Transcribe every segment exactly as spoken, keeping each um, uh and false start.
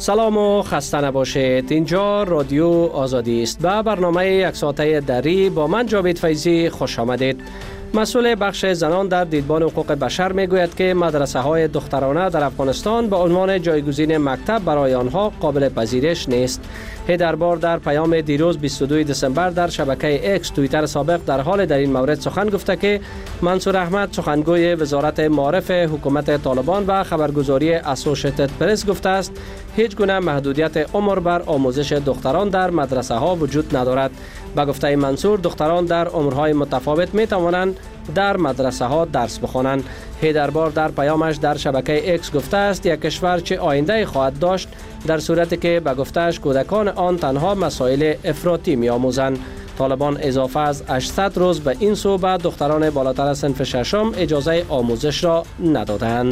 سلام و خسته نباشید. اینجا رادیو آزادی است. به برنامه یک ساعته دری با من جاوید فیضی خوش آمدید. مسئول بخش زنان در دیدبان حقوق بشر میگوید که مدرسه های دخترانه در افغانستان به عنوان جایگزین مکتب برای آنها قابل پذیرش نیست. هیدربار در پیام دیروز بیست و دوم دسامبر در شبکه اکس توییتر سابق در حال در این مورد سخن گفته که منصور احمد سخنگوی وزارت معارف حکومت طالبان و خبرگزاری اسوسییتد پرس گفته است هیچ گونه محدودیت عمر بر آموزش دختران در مدرسه ها وجود ندارد. به گفته منصور دختران در عمرهای متفاوت می توانند در مدرسه ها درس بخوانند. هیدربار در پیامش در شبکه اکس گفته است یک کشور چه آینده خواهد داشت در صورتی که به گفته‌اش کودکان آن تنها مسائل افراطی می آموزند. طالبان اضافه از هشتصد روز به این سو به دختران بالاتر از صنف ششم اجازه آموزش را ندادند.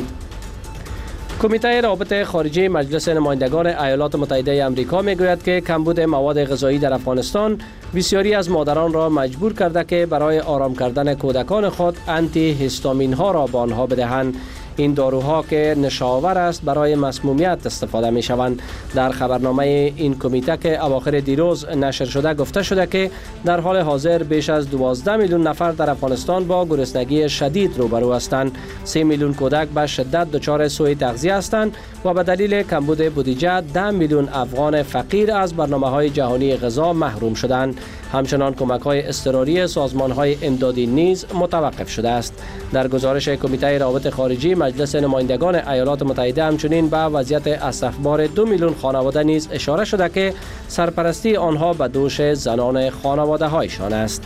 کمیته روابط خارجی مجلس نمایندگان ایالات متحده آمریکا میگوید که کمبود مواد غذایی در افغانستان بسیاری از مادران را مجبور کرده که برای آرام کردن کودکان خود آنتی هیستامین ها را به آنها بدهند. این داروها که نشاور است برای مسمومیت استفاده می شوند. در خبرنامه این کمیته که اواخر دیروز نشر شده گفته شده که در حال حاضر بیش از دوازده میلیون نفر در افغانستان با گرسنگی شدید روبرو هستند. سه میلیون کودک به شدت دچار سوء تغذیه هستند و به دلیل کمبود بودجه ده میلیون افغان فقیر از برنامه‌های جهانی غذا محروم شدند. همچنان کمک‌های اضطراری سازمان‌های امدادی نیز متوقف شده است. در گزارش کمیته روابط خارجی مجلس نمایندگان ایالات متحده همچنین به وضعیت اسفبار دو میلیون خانواده نیز اشاره شده که سرپرستی آنها به دوش زنان خانواده هایشان است.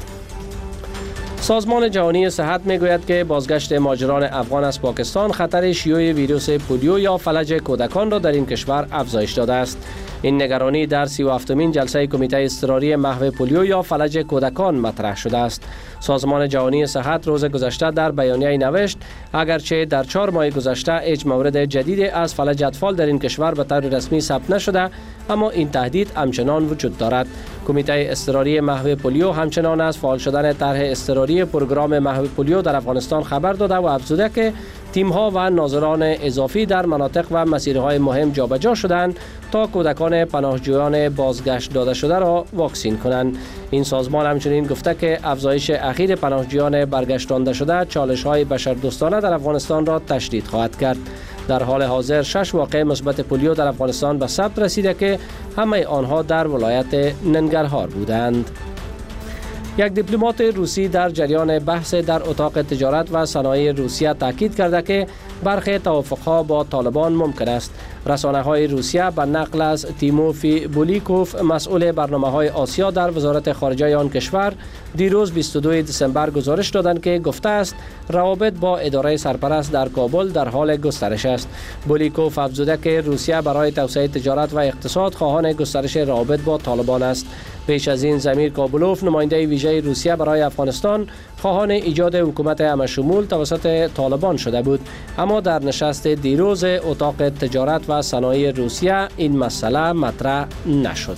سازمان جهانی صحت میگوید که بازگشت مهاجران افغان از پاکستان خطر شیوع ویروس پولیو یا فلج کودکان را در این کشور افزایش داده است. این نگرانی در سی و هفتمین جلسه کمیته اضطراری محو پولیو یا فلج کودکان مطرح شده است. سازمان جهانی صحت روز گذشته در بیانیه نوشت اگرچه در چهار ماه گذشته هیچ مورد جدید از فلج اطفال در این کشور به طور رسمی ثبت نشده، اما این تهدید همچنان وجود دارد. کمیته اضطراری محو پولیو همچنان از فعال شدن طرح اضطراری پروگرام محو پولیو در افغانستان خبر داده و افزوده که تیم‌ها و ناظران اضافی در مناطق و مسیرهای مهم جابجا شدند تا کودکان پناهجویان بازگشت داده شده را واکسین کنند. این سازمان همچنین گفته که افزایش اخیر پناهجویان برگشتانده شده چالش‌های بشردوستانه در افغانستان را تشدید خواهد کرد. در حال حاضر شش واقعه مثبت پولیو در افغانستان به ثبت رسیده که همه آنها در ولایت ننگرهار بودند. یک دیپلمات روسی در جریان بحث در اتاق تجارت و صنایع روسیه تاکید کرده که برخی توافقها با طالبان ممکن است. رسانه‌های روسیه به نقل از تیموفی بولیکوف مسئول برنامه‌های آسیا در وزارت خارجه آن کشور دیروز بیست و دوم دسامبر گزارش دادند که گفته است روابط با اداره سرپرست در کابل در حال گسترش است. بولیکوف افزوده که روسیه برای توسعه تجارت و اقتصاد خواهان گسترش روابط با طالبان است. پیش از این زمیر کابلوف نماینده ویژه روسیه برای افغانستان خواهان ایجاد حکومت همشمول توسط طالبان شده بود، اما در نشست دیروز اتاق تجارت و صنایع روسیه این مسئله مطرح نشد.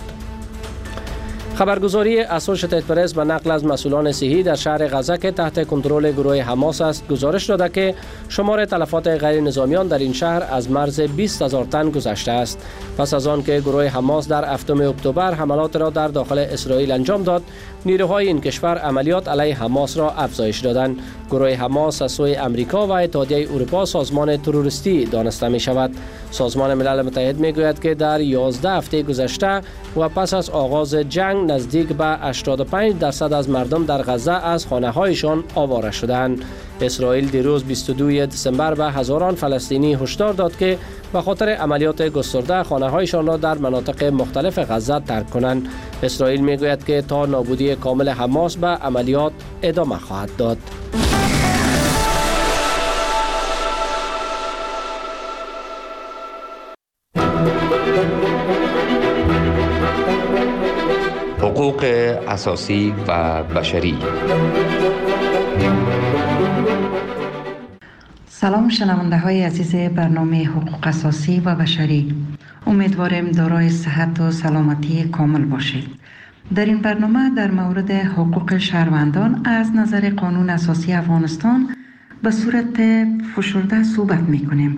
خبرگزاری اسوسییتد پرس به نقل از مسئولان صحی در شهر غزه که تحت کنترل گروه حماس است گزارش داده که شمار تلفات غیر نظامیان در این شهر از مرز بیست هزار تن گذشته است. پس از آن که گروه حماس در هفتم اکتبر حملات را در داخل اسرائیل انجام داد، نیروهای این کشور عملیات علیه حماس را افزایش دادند. گروه حماس از سوی امریکا و اتحادیه اروپا سازمان تروریستی دانسته می شود. سازمان ملل متحد می گوید که در یازده هفته گذشته و پس از آغاز جنگ نزدیک به هشتاد و پنج درصد از مردم در غزه از خانه هایشان آواره شدند. اسرائیل دیروز بیست و دوم دسامبر به هزاران فلسطینی هشدار داد که به خاطر عملیات گسترده خانه هایشان را در مناطق مختلف غزه ترک کنند. اسرائیل می گوید که تا نابودی کامل حماس به عملیات ادامه خواهد داد. حقوق اساسی و بشری. سلام شنونده های عزیز برنامه حقوق اساسی و بشری. امیدوارم دارای صحت و سلامتی کامل باشید. در این برنامه در مورد حقوق شهروندان از نظر قانون اساسی افغانستان به صورت فشرده صحبت می کنیم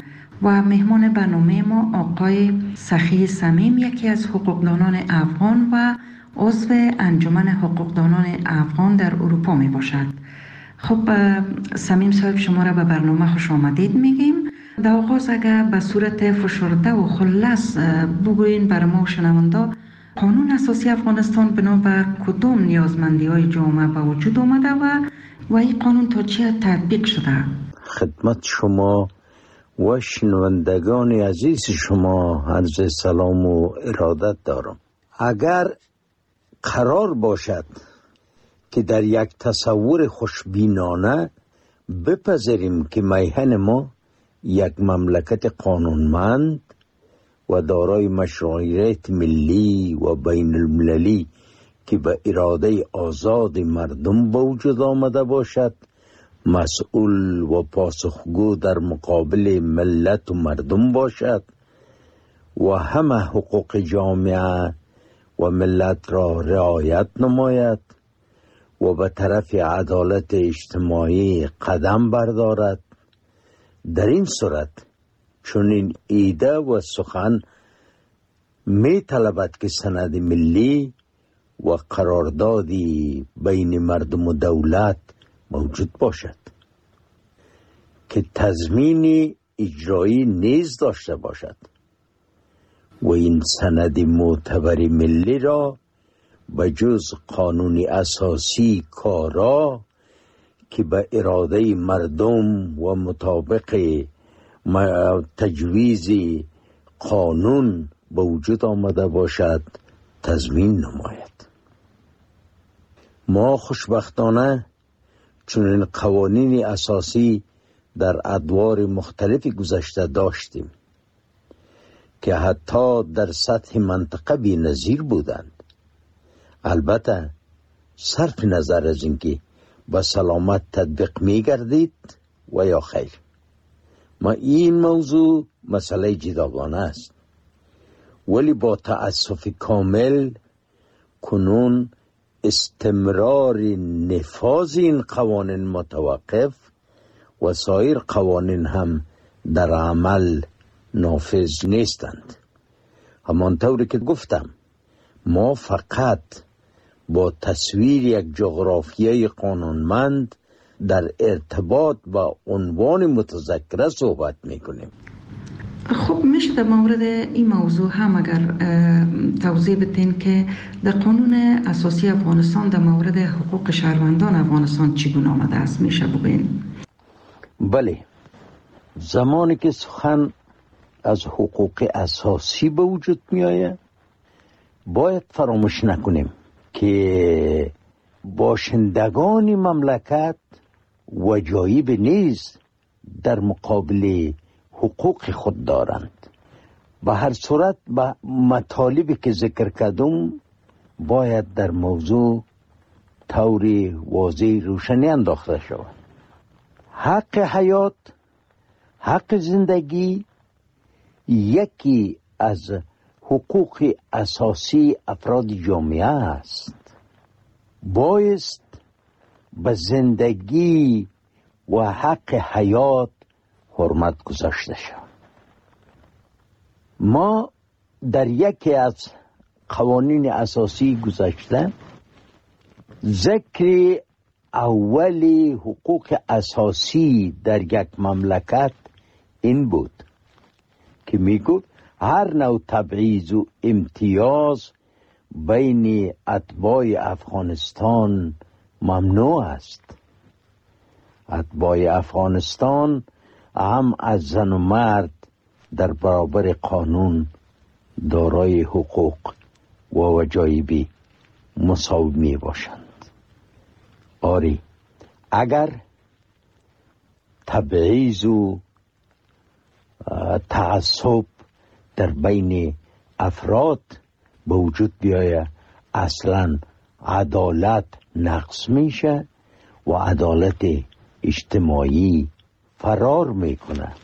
و مهمان برنامه ما آقای سخی صمیم، یکی از حقوقدانان افغان و عضو انجمن حقوقدانان افغان در اروپا می باشد. خب صمیم صاحب، شما را به برنامه خوش آمدید میگیم. در آغاز اگر به صورت فشرده و خلاص بگوین برای ما شنونده، قانون اساسی افغانستان بنا بر کدام نیازمندی های جامعه به وجود آمده و و این قانون تا چه تطبیق شده؟ خدمت شما و شنوندگان عزیز شما عرض سلام و ارادت دارم. اگر قرار باشد که در یک تصور خوشبینانه بپذیریم که میهن ما یک مملکت قانونمند و دارای مشروعیت ملی و بین المللی که به اراده آزاد مردم به وجود آمده باشد، مسئول و پاسخگو در مقابل ملت و مردم باشد و همه حقوق جامعه و ملت را رعایت نماید و به طرف عدالت اجتماعی قدم بردارد، در این صورت چنین ایده و سخن می طلبد که سند ملی و قراردادی بین مردم و دولت موجود باشد که تضمین اجرایی نیز داشته باشد و این سند معتبر ملی را به جز قانون اساسی کارا که به اراده مردم و مطابق تجویز قانون به وجود آمده باشد تضمین نماید. ما خوشبختانه چنین قوانین اساسی در ادوار مختلف گذشته داشتیم که حتی در سطح منطقه بی‌نظیر بودند. البته صرف نظر از اینکه با سلامت تطبیق می گردید و یا خیر، ما این موضوع مسئله جداگانه است، ولی با تأسف کامل کنون استمرار نفاذ این قوانین متوقف و سایر قوانین هم در عمل نافذ نیستند. همانطوری که گفتم، ما فقط با تصویر یک جغرافیای قانونمند در ارتباط با عنوان متذکره صحبت میکنیم. خب میشه در مورد این موضوع هم اگر توضیح بدین که در قانون اساسی افغانستان در مورد حقوق شهروندان افغانستان چگونه آمده است، میشه بگین؟ بله، زمانی که سخن از حقوق اساسی به وجود می آید باید فراموش نکنیم که باشندگان مملکت وجایب نیز در مقابل حقوق خود دارند. به هر صورت به مطالبی که ذکر کردم باید در موضوع طور واضح روشنی انداخته شود. حق حیات، حق زندگی یکی از حقوق اساسی افراد جامعه است. بایست به زندگی و حق حیات حرمت گذاشته شود. ما در یکی از قوانین اساسی گذشته ذکر اولی حقوق اساسی در یک مملکت این بود که میگفت هر نوع تبعیض و امتیاز بین اتباع افغانستان ممنوع است. اتباع افغانستان هم از زن و مرد در برابر قانون دارای حقوق و وجایبی مساوی می باشند. آری، اگر تبعیض و تعصب در بین افراد به وجود بیاید، اصلا عدالت نقص میشه و عدالت اجتماعی فرار میکنه.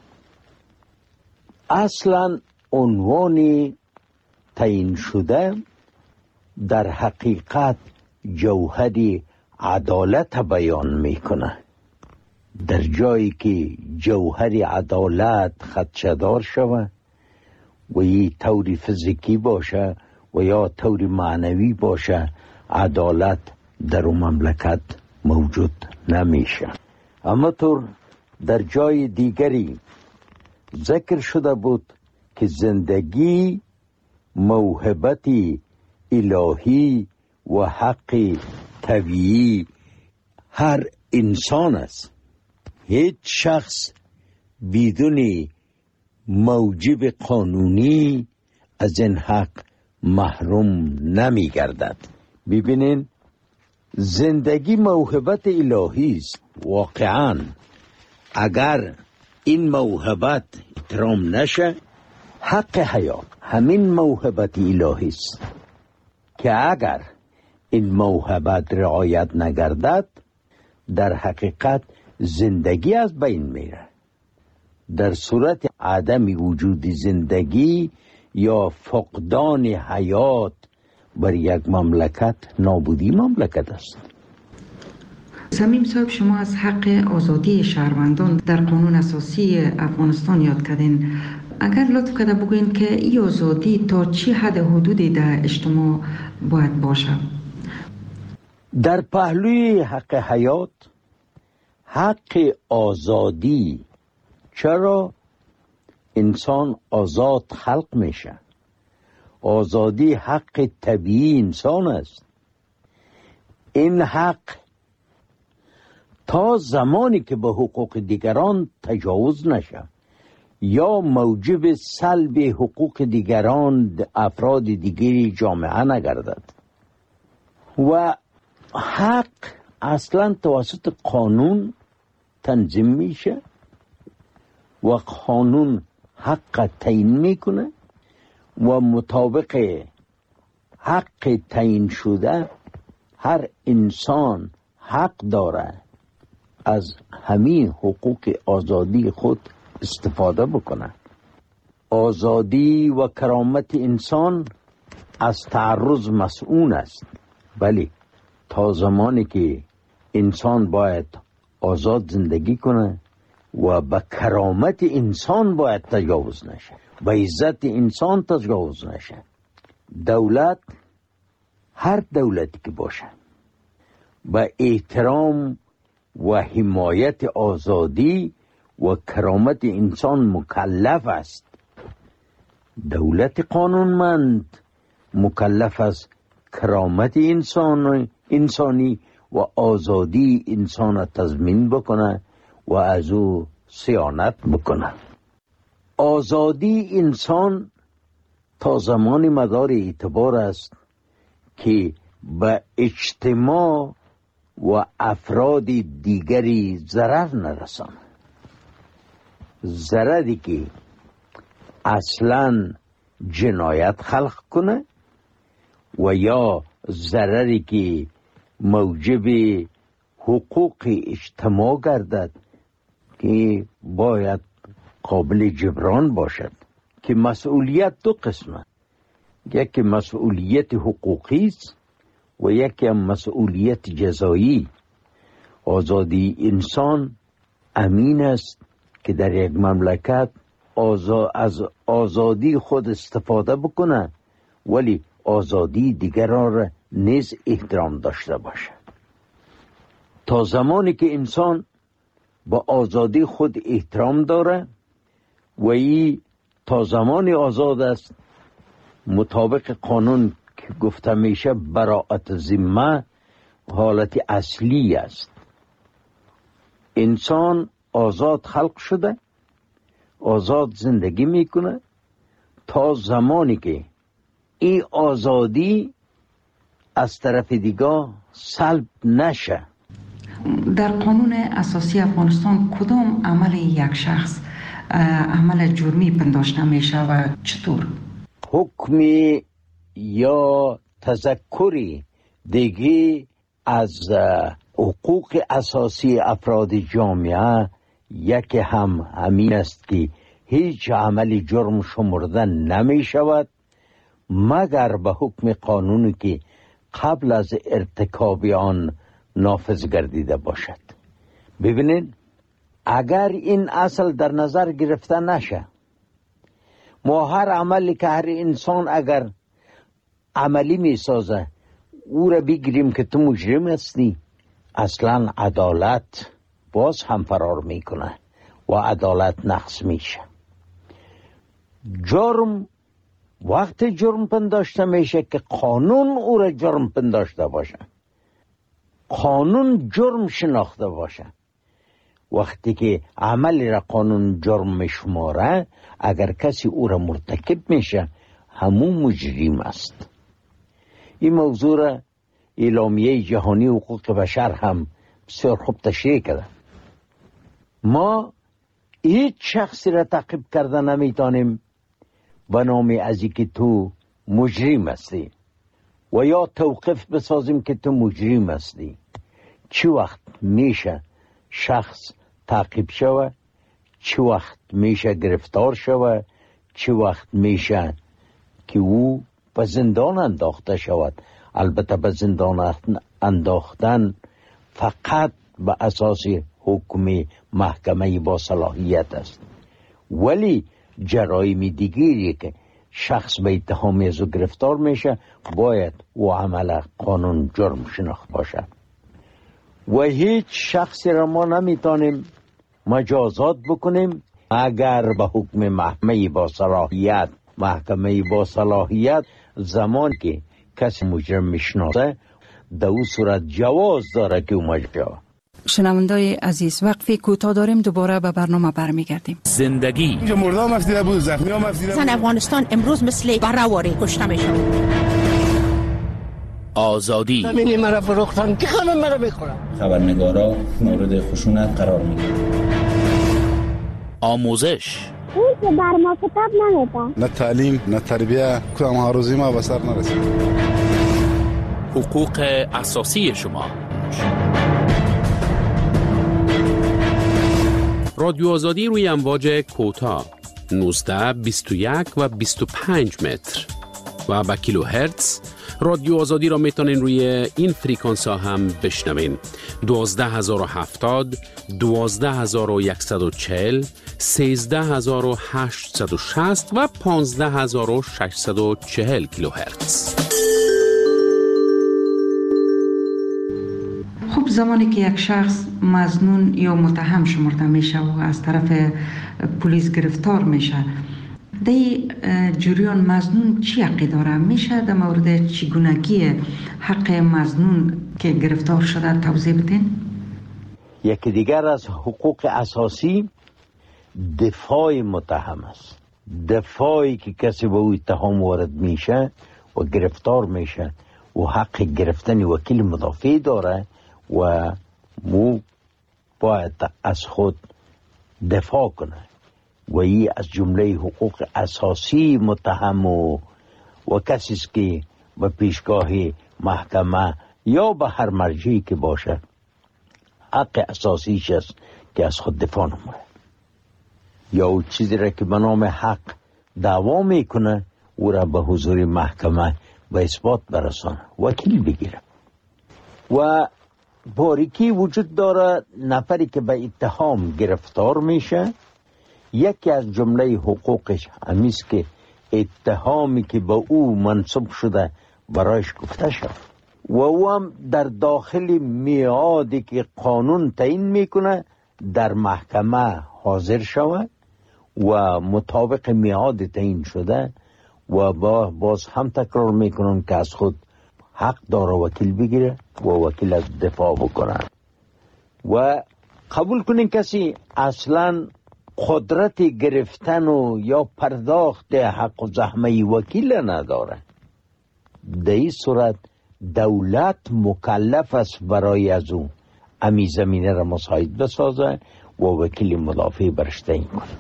اصلا عنوان تعیین شده در حقیقت جوهر عدالت بیان میکنه. در جایی که جوهر عدالت خدشه‌دار شود و یه طور فیزیکی باشه و یا طور معنوی باشه، عدالت در اون مملکت موجود نمیشه. اما طور در جای دیگری ذکر شده بود که زندگی موهبتی الهی و حق طبیعی هر انسان است. هیچ شخص بدون موجب قانونی از این حق محروم نمی گردد. ببینین، زندگی موهبت الهی است. واقعا اگر این موهبت احترام نشه، حق حیات همین موهبت الهی است که اگر این موهبت رعایت نگردد، در حقیقت زندگی از بین میره. در صورت عدم وجود زندگی یا فقدان حیات بر یک مملکت، نابودی مملکت است. صمیم صاحب، شما از حق آزادی شهروندان در قانون اساسی افغانستان یاد کردین. اگر لطف کرده بگوین که این آزادی تا چی حد حدودی در اجتماع باید باشه؟ در پهلوی حق حیات، حق آزادی، چرا انسان آزاد خلق میشه. آزادی حق طبیعی انسان است. این حق تا زمانی که به حقوق دیگران تجاوز نشه یا موجب سلب حقوق دیگران افراد دیگری جامعه نگردد. و حق اصلا توسط قانون تنظیم میشه و قانون حق تعیین میکنه و مطابق حق تعیین شده هر انسان حق داره از همین حقوق آزادی خود استفاده بکنه. آزادی و کرامت انسان از تعرض مسئول است. ولی تا زمانی که انسان باید آزاد زندگی کنه و به کرامت انسان باید تجاوز نشه، به عزت انسان تجاوز نشه. دولت، هر دولتی که باشه، به احترام و حمایت آزادی و کرامت انسان مکلف است. دولت قانونمند مکلف است کرامت انسان انسانی و آزادی انسان تضمین بکنه و از او صیانت بکنه. آزادی انسان تا زمان مدار اعتبار است که به اجتماع و افراد دیگری ضرر نرسانه. ضرری که اصلا جنایت خلق کنه و یا ضرری که موجب حقوق اجتماع گردد که باید قابل جبران باشد. که مسئولیت دو قسمه، یکی مسئولیت حقوقی است و یکی مسئولیت جزایی. آزادی انسان امین است که در یک مملکت آزا... از آزادی خود استفاده بکنه، ولی آزادی دیگران را نیز احترام داشته باشه. تا زمانی که انسان با آزادی خود احترام داره و ای تا زمانی آزاد است، مطابق قانون که گفته میشه براءت ذمه حالت اصلی است. انسان آزاد خلق شده، آزاد زندگی میکنه تا زمانی که این آزادی از طرف دیگه سلب نشه. در قانون اساسی افغانستان کدام عمل یک شخص عمل جرمی پنداشته میشه و چطور؟ حکمی یا تذکری دیگه از حقوق اساسی افراد جامعه یکی هم همین است که هیچ عمل جرم شمرده نمی شود مگر به حکم قانونی که قبل از ارتکاب آن نافذ گردیده باشد. ببینید، اگر این اصل در نظر گرفته نشه، ما هر عملی که هر انسان اگر عملی می سازه او را بگیریم که تو مجرم هستی، اصلا عدالت باز هم فرار میکنه و عدالت نقص میشه. جرم وقت جرم پنداشته میشه که قانون او را جرم پنداشته باشه، قانون جرم شناخته باشه. وقتی که عملی را قانون جرم میشماره، اگر کسی او را مرتکب میشه همون مجرم است. این موضوع را اعلامیه جهانی حقوق بشر هم بسیار خوب تشریح کرده. ما هیچ شخصی را تعقیب کرده نمیتونیم به نام از که تو مجرم هستی و یا توقف بسازیم که تو مجرم هستی. چی وقت میشه شخص تعقیب شوه، چی وقت میشه گرفتار شوه، چی وقت میشه که او به زندان انداخته شود. البته به زندان انداختن فقط به اساس حکم محکمه با صلاحیت است، ولی جرایم دیگری که شخص به اتهام از او گرفتار میشه باید او عمل قانون جرم شناخت باشه و هیچ شخصی را ما نمیتونیم مجازات بکنیم اگر به حکم محکمه با صلاحیت محکمه با صلاحیت زمان که کسی مجرم میشناسه در او صورت جواز داره که او مجرم. شنوندای عزیز، وقفی کوتاه داریم، دوباره به برنامه برمیگردیم. زندگی اینجا مردم افسیده بود، زخمی هم افسیده بود. زن افغانستان امروز مثل برهواری کشته میشن. آزادی همینی مرا فروختن که همه مرا بخورن. خبرنگارا مورد خشونت قرار میگیرن. آموزش اون که بر ما کتاب نمیده. نه تعلیم نه تربیه، کدام ها روزی ما به سر نرسید. حقوق اساسی شما. رادیو آزادی روی امواج کوتاه نوزده، بیست و یک و بیست و پنج متر و با کیلو هرتز. رادیو آزادی را میتونین روی این فریکانس ها هم بشنوین: دوازده هزار و هفتاد، دوازده هزار و صد و چهل، سیزده هزار و هشتصد و شصت و پانزده هزار و ششصد و چهل کیلو هرتز. خب زمانی که یک شخص مظنون یا متهم شمرده میشه و از طرف پلیس گرفتار میشه، در جریان مظنون چی حقی داره؟ میشه در مورد چگونگی حق مظنون که گرفتار شده توضیح بدین؟ یکی دیگر از حقوق اساسی دفاع متهم است. دفاعی که کسی به او اتهام وارد میشه و گرفتار میشه و حق گرفتن وکیل مدافع داره و مو باید از خود دفاع کنه و این از جمله حقوق اساسی متهم و, و کسی است که به پیشگاه محکمه یا به هر مرجعی که باشه حق اساسیش است که از خود دفاع نمونه یا او چیزی را که به نام حق دعوا میکنه او را به حضور محکمه به اثبات برسانه، وکیل بگیره. و باریکی وجود داره نفری که به اتهام گرفتار میشه، یکی از جمله حقوقش همیست که اتهامی که به او منصوب شده برایش گفته شد و او هم در داخل میعادی که قانون تعیین میکنه در محکمه حاضر شود و مطابق میعاد تعیین شده و با باز هم تکرار میکنن که از خود حق داره وکیل بگیره و وکیل از دفاع بکنه. و قبول کنین کسی اصلا قدرت گرفتن و یا پرداخت حق و زحمه وکیل نداره، در این صورت دولت مکلف است برای از او امی زمینه را مساعد بسازه و وکیل مدافع برش تعیین کنه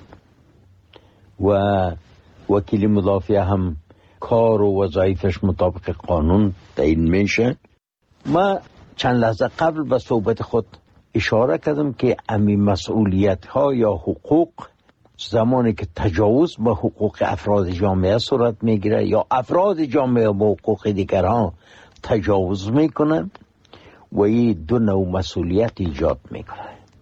و وکیل مدافع هم کار و وظایفش مطابق قانون تعیین میشه. ما چند لحظه قبل به صحبت خود اشاره کردم که امی مسئولیت ها یا حقوق زمانی که تجاوز به حقوق افراد جامعه صورت میگیره یا افراد جامعه به حقوق دیگران تجاوز میکنن و این دو نوع مسئولیت ایجاد میکنه.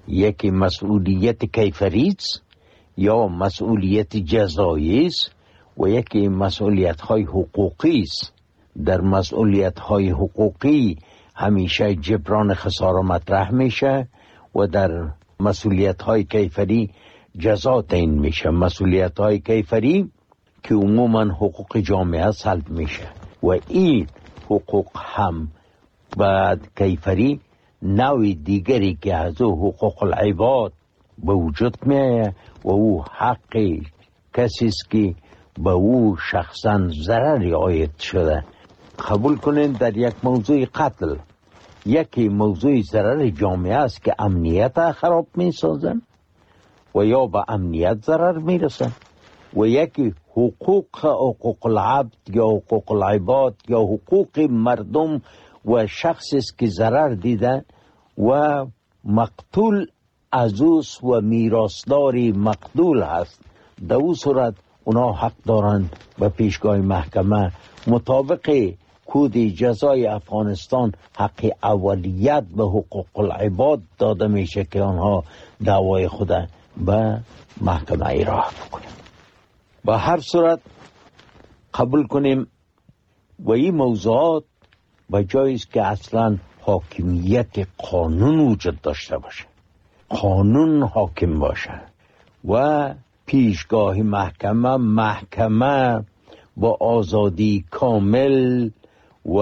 یکی مسئولیت کیفری است یا مسئولیت جزایی است و یکی مسئولیت های حقوقی است. در مسئولیت های حقوقی همیشه جبران خسارة مطرح میشه و در مسئولیت های کیفری جزا تعیین میشه. مسئولیت های کیفری که عموما حقوق جامعه سلب میشه و این حقوق هم بعد کیفری نوع دیگری که از او حقوق العباد به وجود میه و او حق کسی است که به او شخصا ضرری عاید شده. قبول کنین در یک موضوع قتل یکی موضوع ضرر جامعه است که امنیت خراب می سازن و یا به امنیت ضرر می رسن و یکی حقوق حقوق العبد یا حقوق العباد یا حقوق مردم و شخصی است که ضرر دیده و مقتول عزوس و میراثداری مقتول هست. در او صورت اونا حق دارند به پیشگاه محکمه مطابق کود جزای افغانستان حق اولیت به حقوق العباد داده میشه که آنها دعوای خود به محکمه ایراه بکنند. به هر صورت قبول کنیم و این موضوعات به جایی است که اصلا حاکمیت قانون وجود داشته باشه، قانون حاکم باشه و پیشگاه محکمه محکمه با آزادی کامل و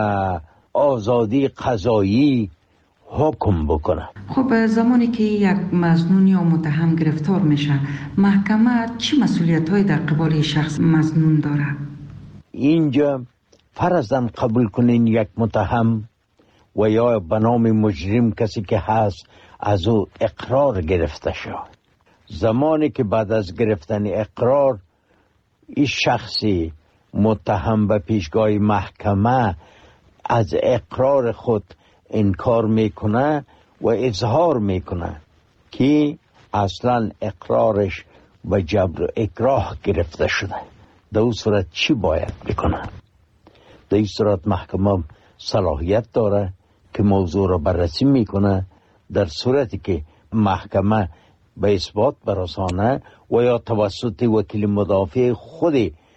آزادی قضایی حکم بکنه. خب زمانی که یک مظنون یا متهم گرفتار میشه محکمه چی مسئولیت های در قبال شخص مظنون داره؟ اینجا فرضاً قبول کنین یک متهم و یا به نام مجرم کسی که هست از او اقرار گرفته شد. زمانی که بعد از گرفتن اقرار این شخصی متهم به پیشگاه محکمه از اقرار خود انکار میکنه و اظهار میکنه که اصلا اقرارش به جبر و اکراه گرفته شده، در اون صورت چی باید بکنه؟ در این صورت محکمه صلاحیت داره که موضوع را بررسی میکنه. در صورتی که محکمه به اثبات برسانه و یا توسط وکیل مدافع خود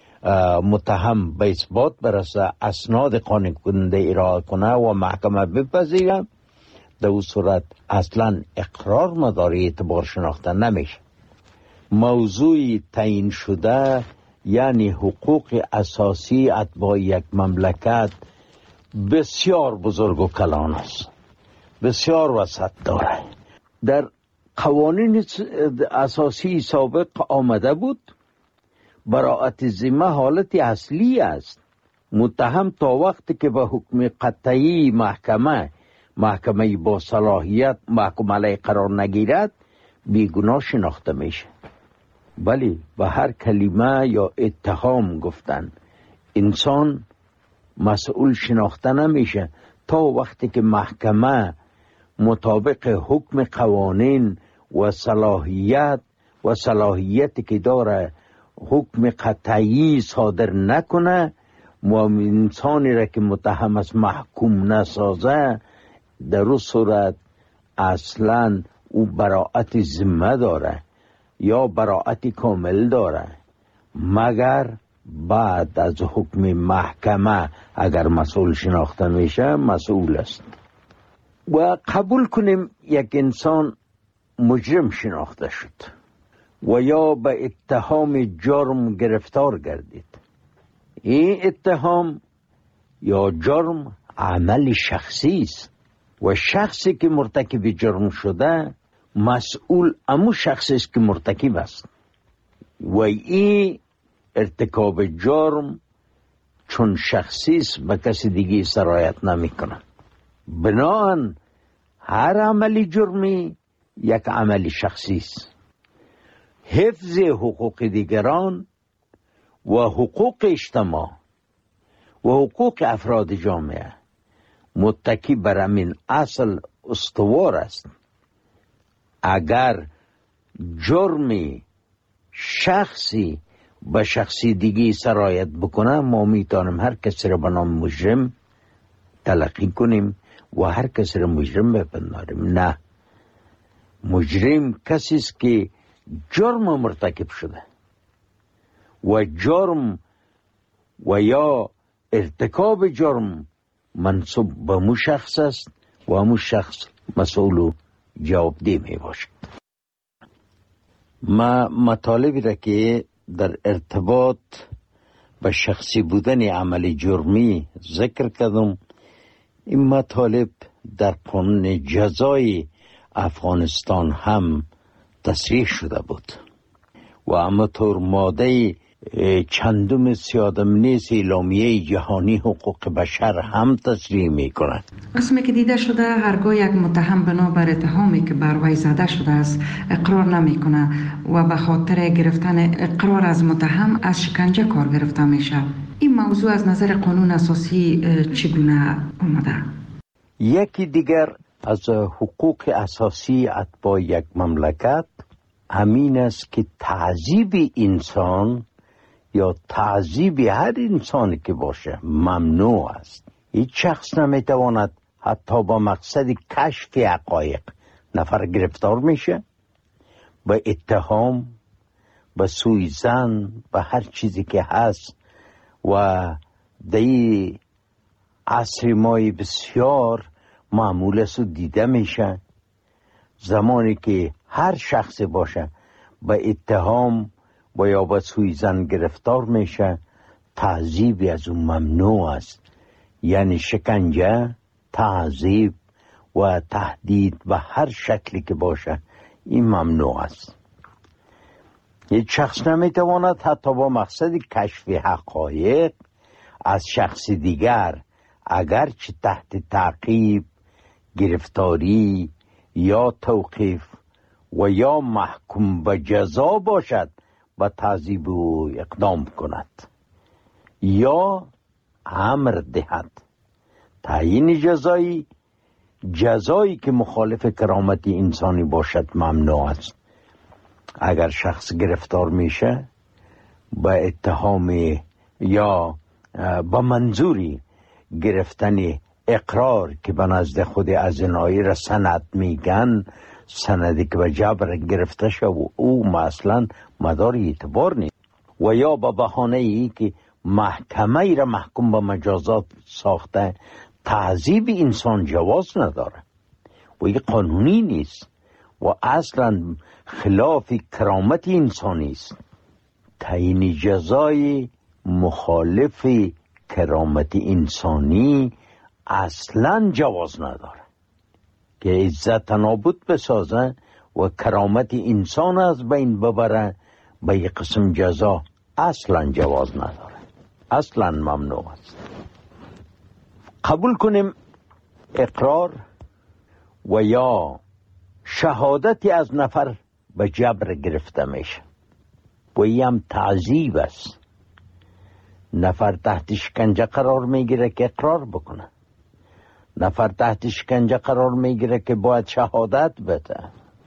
متهم به اثبات برسه اسناد قانع کننده ارائه کنه و محکمه بپذیره، در اون صورت اصلا اقرار مدار اعتبار شناخته نمیشه. موضوع تعیین شده یعنی حقوق اساسی اتباع یک مملکت بسیار بزرگ و کلان است، بسیار وسعت داره. در قوانین اساسی سابق آمده بود براءت ذمه حالت اصلی است. متهم تا وقتی که به حکم قطعی محکمه محکمه با صلاحیت محکوم علیه قرار نگیرد بیگناه شناخته میشه. ولی به هر کلمه یا اتهام گفتن انسان مسئول شناخته نمیشه تا وقتی که محکمه مطابق حکم قوانین و صلاحیت و صلاحیتی که داره حکم قطعی صادر نکنه و انسانی را که متهم است محکوم نسازه، در اون صورت اصلا او براءت ذمه داره یا براءت کامل داره، مگر بعد از حکم محکمه اگر مسئول شناخته میشه مسئول است. و قبول کنیم یک انسان مجرم شناخته شد و یا به اتهام جرم گرفتار گردید. این اتهام یا جرم عمل شخصی است و شخصی که مرتکب جرم شده مسئول امو شخصی است که مرتکب است و این ارتکاب جرم چون شخصی است به کسی دیگه سرایت نمی کنه. بنابراین هر عملی جرمی یک عمل شخصی است. حفظ حقوق دیگران و حقوق اجتماع و حقوق افراد جامعه متکی بر همین اصل استوار است. اگر جرمی شخصی به شخصی دیگه سرایت بکنه ما میتونیم هر کسی را به نام مجرم تلقی کنیم و هر کسی را مجرم بپنداریم. نه، مجرم کسی است که جرم مرتکب شده و جرم و یا ارتکاب جرم منصوب به مو شخص است و مو شخص مسئول و جوابدeh می باشد. ما مطالبی را که در ارتباط به شخصی بودن عمل جرمی ذکر کردم، این مطالب در قانون جزای افغانستان هم تصریح شده بود و اما طور ماده چندم سیادمنیس اعلامیه جهانی حقوق بشر هم تصریح می کند. قسمی که دیده شده هرگاه یک متهم بنابر اتهامی که بر وی زده شده است اقرار نمی کنه و به خاطر گرفتن اقرار از متهم از شکنجه کار گرفته میشه. این موضوع از نظر قانون اساسی چگونه آمده؟ یکی دیگر از حقوق اساسی اتباع یک مملکت همین است که تعذیب انسان یا تعذیب هر انسانی که باشه ممنوع است. هیچ شخص نمیتواند حتی با مقصد کشف حقایق نفر گرفتار میشه، به اتهام، به سوءظن، به هر چیزی که هست. و در عصر مای بسیار معمول است و دیده میشه زمانی که هر شخص باشه به اتهام و یا به سوءظن گرفتار میشه، تعذیب از اون ممنوع است. یعنی شکنجه، تعذیب و تهدید و هر شکلی که باشه این ممنوع است. یک شخص نمیتواند حتی با مقصد کشف حقایق از شخص دیگر اگرچه تحت تعقیب، گرفتاری یا توقیف و یا محکوم به جزا باشد به تعذیب او اقدام کند یا امر دهد. تعیین جزایی جزایی که مخالف کرامت انسانی باشد ممنوع است. اگر شخص گرفتار میشه به اتهام یا به منظوری گرفتن اقرار که به نزد خود ازنایی را سند میگن، سندی که به جبر گرفته شد و او اصلا مدار اعتبار نیست، و یا به بهانه ای که محکمه ای را محکوم به مجازات ساخته، تعذیب انسان جواز نداره و این قانونی نیست و اصلا خلاف کرامت انسانی است. تعیین جزای مخالف کرامت انسانی اصلا جواز نداره که عزت نابود بسازه و کرامت انسان از بین ببره. به یک قسم جزا اصلا جواز نداره، اصلا ممنوع است. قبول کنیم اقرار و یا شهادتی از نفر به جبر گرفته میشه و این هم تعذیب است. نفر تحت شکنجه قرار میگیره که اقرار بکنه، نفر تحت شکنجه قرار میگیره که باید شهادت بده.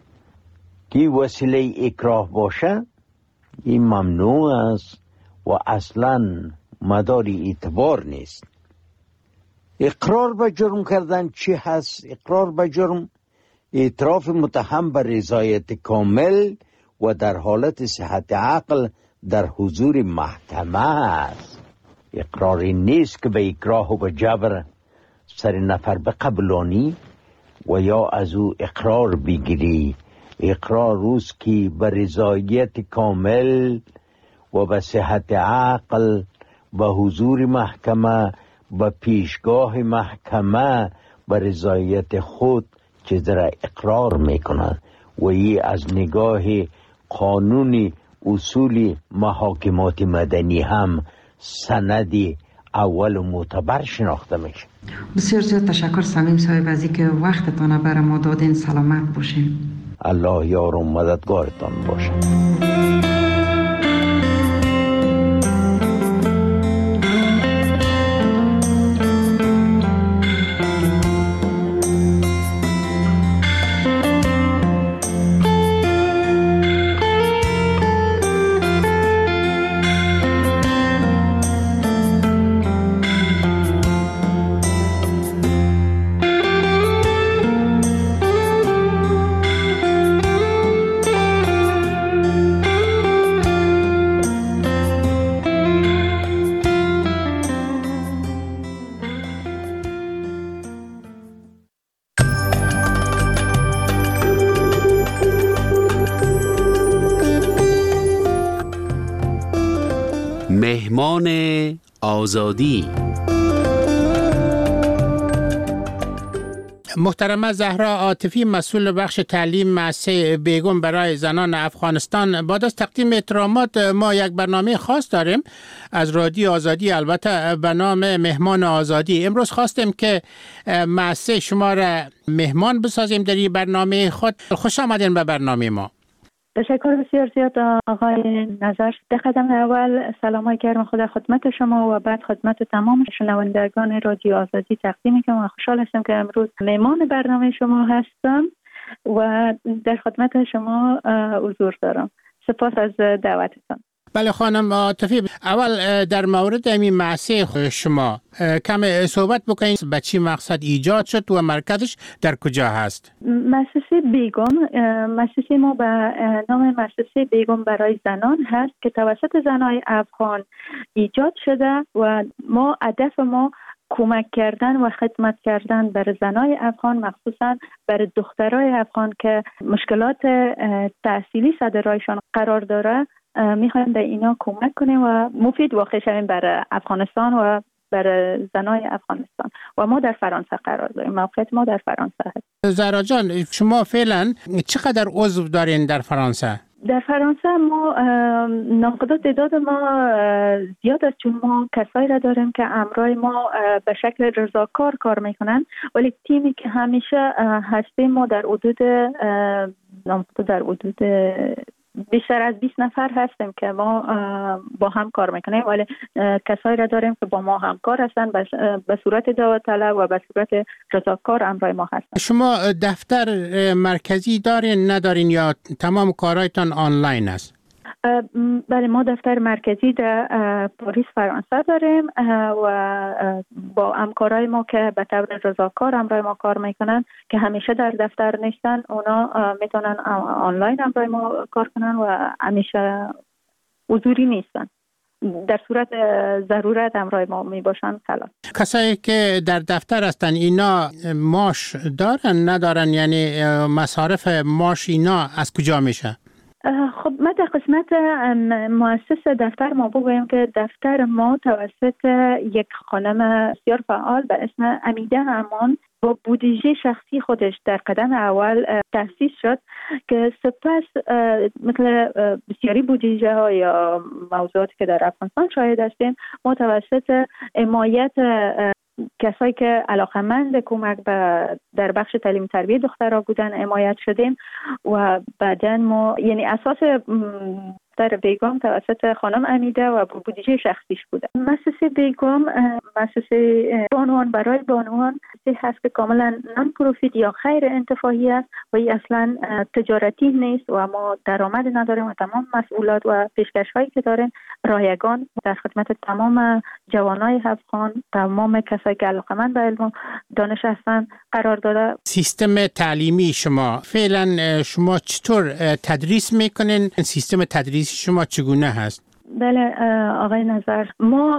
کی وسیله اکراه باشه این ممنوع است و اصلا مداری اعتبار نیست. اقرار به جرم کردن چی هست؟ اقرار به جرم اعتراف متهم به رضایت کامل و در حالت صحت عقل در حضور محکمه است. اقراری نیست که به اکراه و به جبر سر نفر بقبلانی و یا از او اقرار بگیری. اقرار روز که به رضایت کامل و به صحت عقل به حضور محکمه، به پیشگاه محکمه به رضایت خود چیز را اقرار میکنند و این از نگاه قانون اصول محاکمات مدنی هم سندی اول و معتبر شناخته میشه. بسیار زیاد تشکر صمیم صاحب از اینکه وقتتان برای ما دادین. سلامت باشین. الله یار و مددگارتان باشه. مهمان آزادی. محترمه زهرا عاطفی، مسئول بخش تعلیم مؤسسه بیگم برای زنان افغانستان، بعد از تقدیم احترامات ما یک برنامه خاص داریم از رادیو آزادی، البته به نام مهمان آزادی. امروز خواستیم که مؤسسه شما را مهمان بسازیم در این برنامه خود. خوش آمدین به برنامه ما. تشکر بسیار زیاد آقای نظر. در قدم اول سلام گرم خدا خدمت شما و بعد خدمت تمام شنوندگان رادیو آزادی تقدیم میکنم و خوشحال هستم که امروز مهمان برنامه شما هستم و در خدمت شما حضور دارم. سپاس از دعوتتان. بله خانم عاطفی، اول در مورد این مؤسسه شما کم صحبت بکنید. به چی مقصد ایجاد شد و مرکزش در کجا هست؟ مؤسسه بیگم، مؤسسه ما به نام مؤسسه بیگم برای زنان هست که توسط زنان افغان ایجاد شده و ما هدف ما کمک کردن و خدمت کردن بر زنای افغان، مخصوصا بر دخترای افغان که مشکلات تحصیلی سر راهشان قرار داره. میخوایم به اینا کمک کنیم و مفید واقع شویم برای افغانستان و برای زنای افغانستان. و ما در فرانسه قرار داریم. موقعیت ما در فرانسه هست. زهرا جان، شما فعلا چقدر عضو دارین در فرانسه؟ در فرانسه ما ناقدات تعداد ما زیاد است، چون ما کسایی را داریم که همراه ما به شکل رضاکار کار میکنن، ولی تیمی که همیشه هستیم ما در حدود در حدود بیشتر از بیست نفر هستیم که ما با هم کار میکنیم، ولی کسایی را داریم که با ما همکار هستن به صورت داوطلب و به صورت رضاکار همراه ما هستن. شما دفتر مرکزی دارین ندارین یا تمام کارهایتان آنلاین است؟ بله، ما دفتر مرکزی در پاریس فرانسه داریم و با همکارای ما که به طور رضاکار همراه ما کار میکنن که همیشه در دفتر نیستن، اونا میتونن آنلاین همراه ما کار کنن و همیشه حضوری نیستن. در صورت ضرورت همراه ما می باشن خلاص. کسایی که در دفتر هستن اینا معاش دارن ندارن؟ یعنی مصارف معاش اینا از کجا میشه؟ خب ما در قسمت مؤسسه دفتر ما بگویم که دفتر ما توسط یک خانم بسیار فعال به اسم امیده امان با بودجه شخصی خودش در قدم اول تأسیس شد که سپس مثل بسیاری بودجه ها یا موضوعاتی که در افغانستان شاهد هستیم، ما توسط حمایت کسایی که علاقمند کمک به در بخش تعلیم تربیت دخترها بودن حمایت شدیم و بعداً ما یعنی اساس در بیگم توسط خانم امیده و بودجه شخصیش بوده. مؤسسه بیگم مؤسسه بانوان برای بانوان هست که کاملا نان پروفیت یا غیر انتفاعی است و این اصلا تجارتی نیست و ما درآمد نداریم و تمام مسئولات و پیشکش هایی که داریم رایگان در خدمت تمام جوانای افغان، تمام کسایی که علاقمند به علم و دانش هستن قرار داده. سیستم تعلیمی شما فعلا شما چطور تدریس میکنین؟ سیستم تدریس شما چگونه هست؟ بله آقای نظر، ما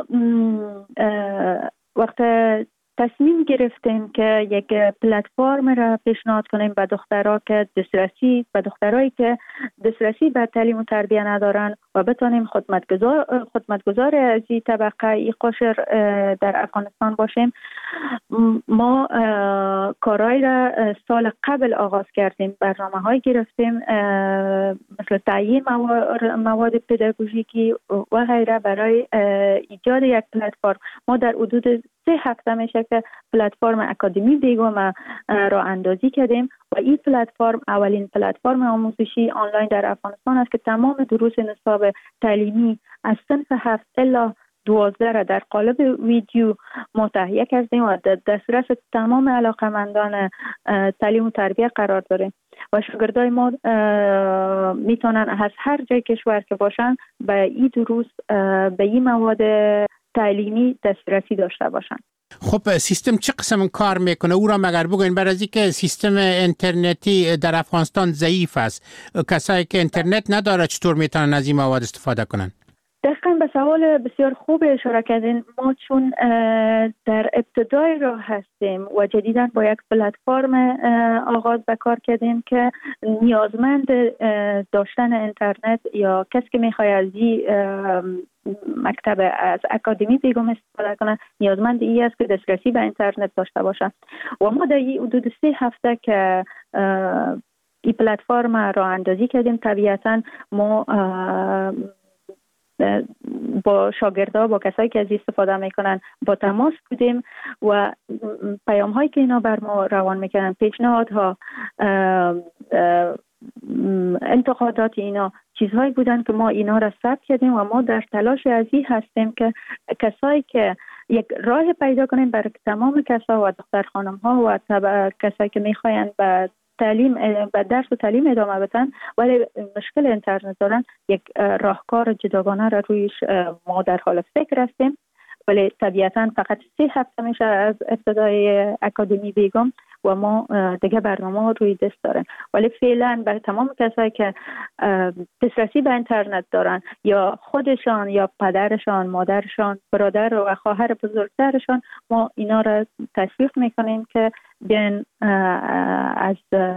وقت تصمیم گرفتیم که یک پلتفرم را پیشنهاد کنیم به دخترها که دسترسی به دخترایی که دسترسی به تعلیم و تربیت ندارن و بتونیم خدمتگزار خدمتگزار از این طبقه این قشر در افغانستان باشیم. ما کارهای را سال قبل آغاز کردیم، برنامه های گرفتیم مثل تعیین مواد پداگوژیکی و غیره برای ایجاد یک پلتفرم. ما در حدود سه هفته میشه که پلتفرم اکادمی بیگم را اندازی کردیم و این پلتفرم اولین پلتفرم آموزشی آنلاین در افغانستان است که تمام دروس نصاب تعلیمی از صنف هفت الی دوازده را در قالب ویدیو ما تهیه کردیم و در دسترس تمام علاقمندان تعلیم و تربیت قرار داریم و شاگردای ما میتونن از هر جای کشور که باشن به این دروس به این مواد تعلیمی دسترسی داشته باشن. خب سیستم چه قسم کار میکنه؟ او را مگر بگوین، برای از اینکه سیستم اینترنتی در افغانستان ضعیف است. کسایی که اینترنت نداره چطور میتونن از این مواد استفاده کنن؟ دقیقاً به سوال بسیار خوب اشاره کردین. ما چون در ابتدای راه هستیم و جدیداً با یک پلتفرم آغاز به کار کردیم که نیازمند داشتن اینترنت یا کسی که میخواد از این مکتب از اکادمی بیگم استفاده کنه نیازمند این است که دسترسی به اینترنت داشته باشه و ما در این حدود سه هفته که این پلتفرم راه اندازی کردیم طبیعتاً ما با شاگردها با کسایی که از استفاده میکنن با تماس بودیم و پیام هایی که اینا بر ما روان میکنن، پیشنهادها، انتقادات اینا چیزهایی بودن که ما اینا را ثبت کردیم و ما در تلاش از این هستیم که کسایی که یک راه پیدا کنیم برای تمام کسا و دختر خانم ها و کسایی که میخواین به تعلیم به درس و تعلیم ادامه بدن ولی مشکل اینترنت دارن یک راهکار جداگانه را رویش ما در حال فکر هستیم. ولی طبیعتاً فقط سه هفته میشه از ابتدای اکادمی بیگم و ما دیگه برنامه روی دست دارن ولی فعلا برای تمام کسایی که دسترسی به اینترنت دارن یا خودشان یا پدرشان، مادرشان، برادر و خواهر بزرگترشان ما اینا را تشویق میکنیم که بیان از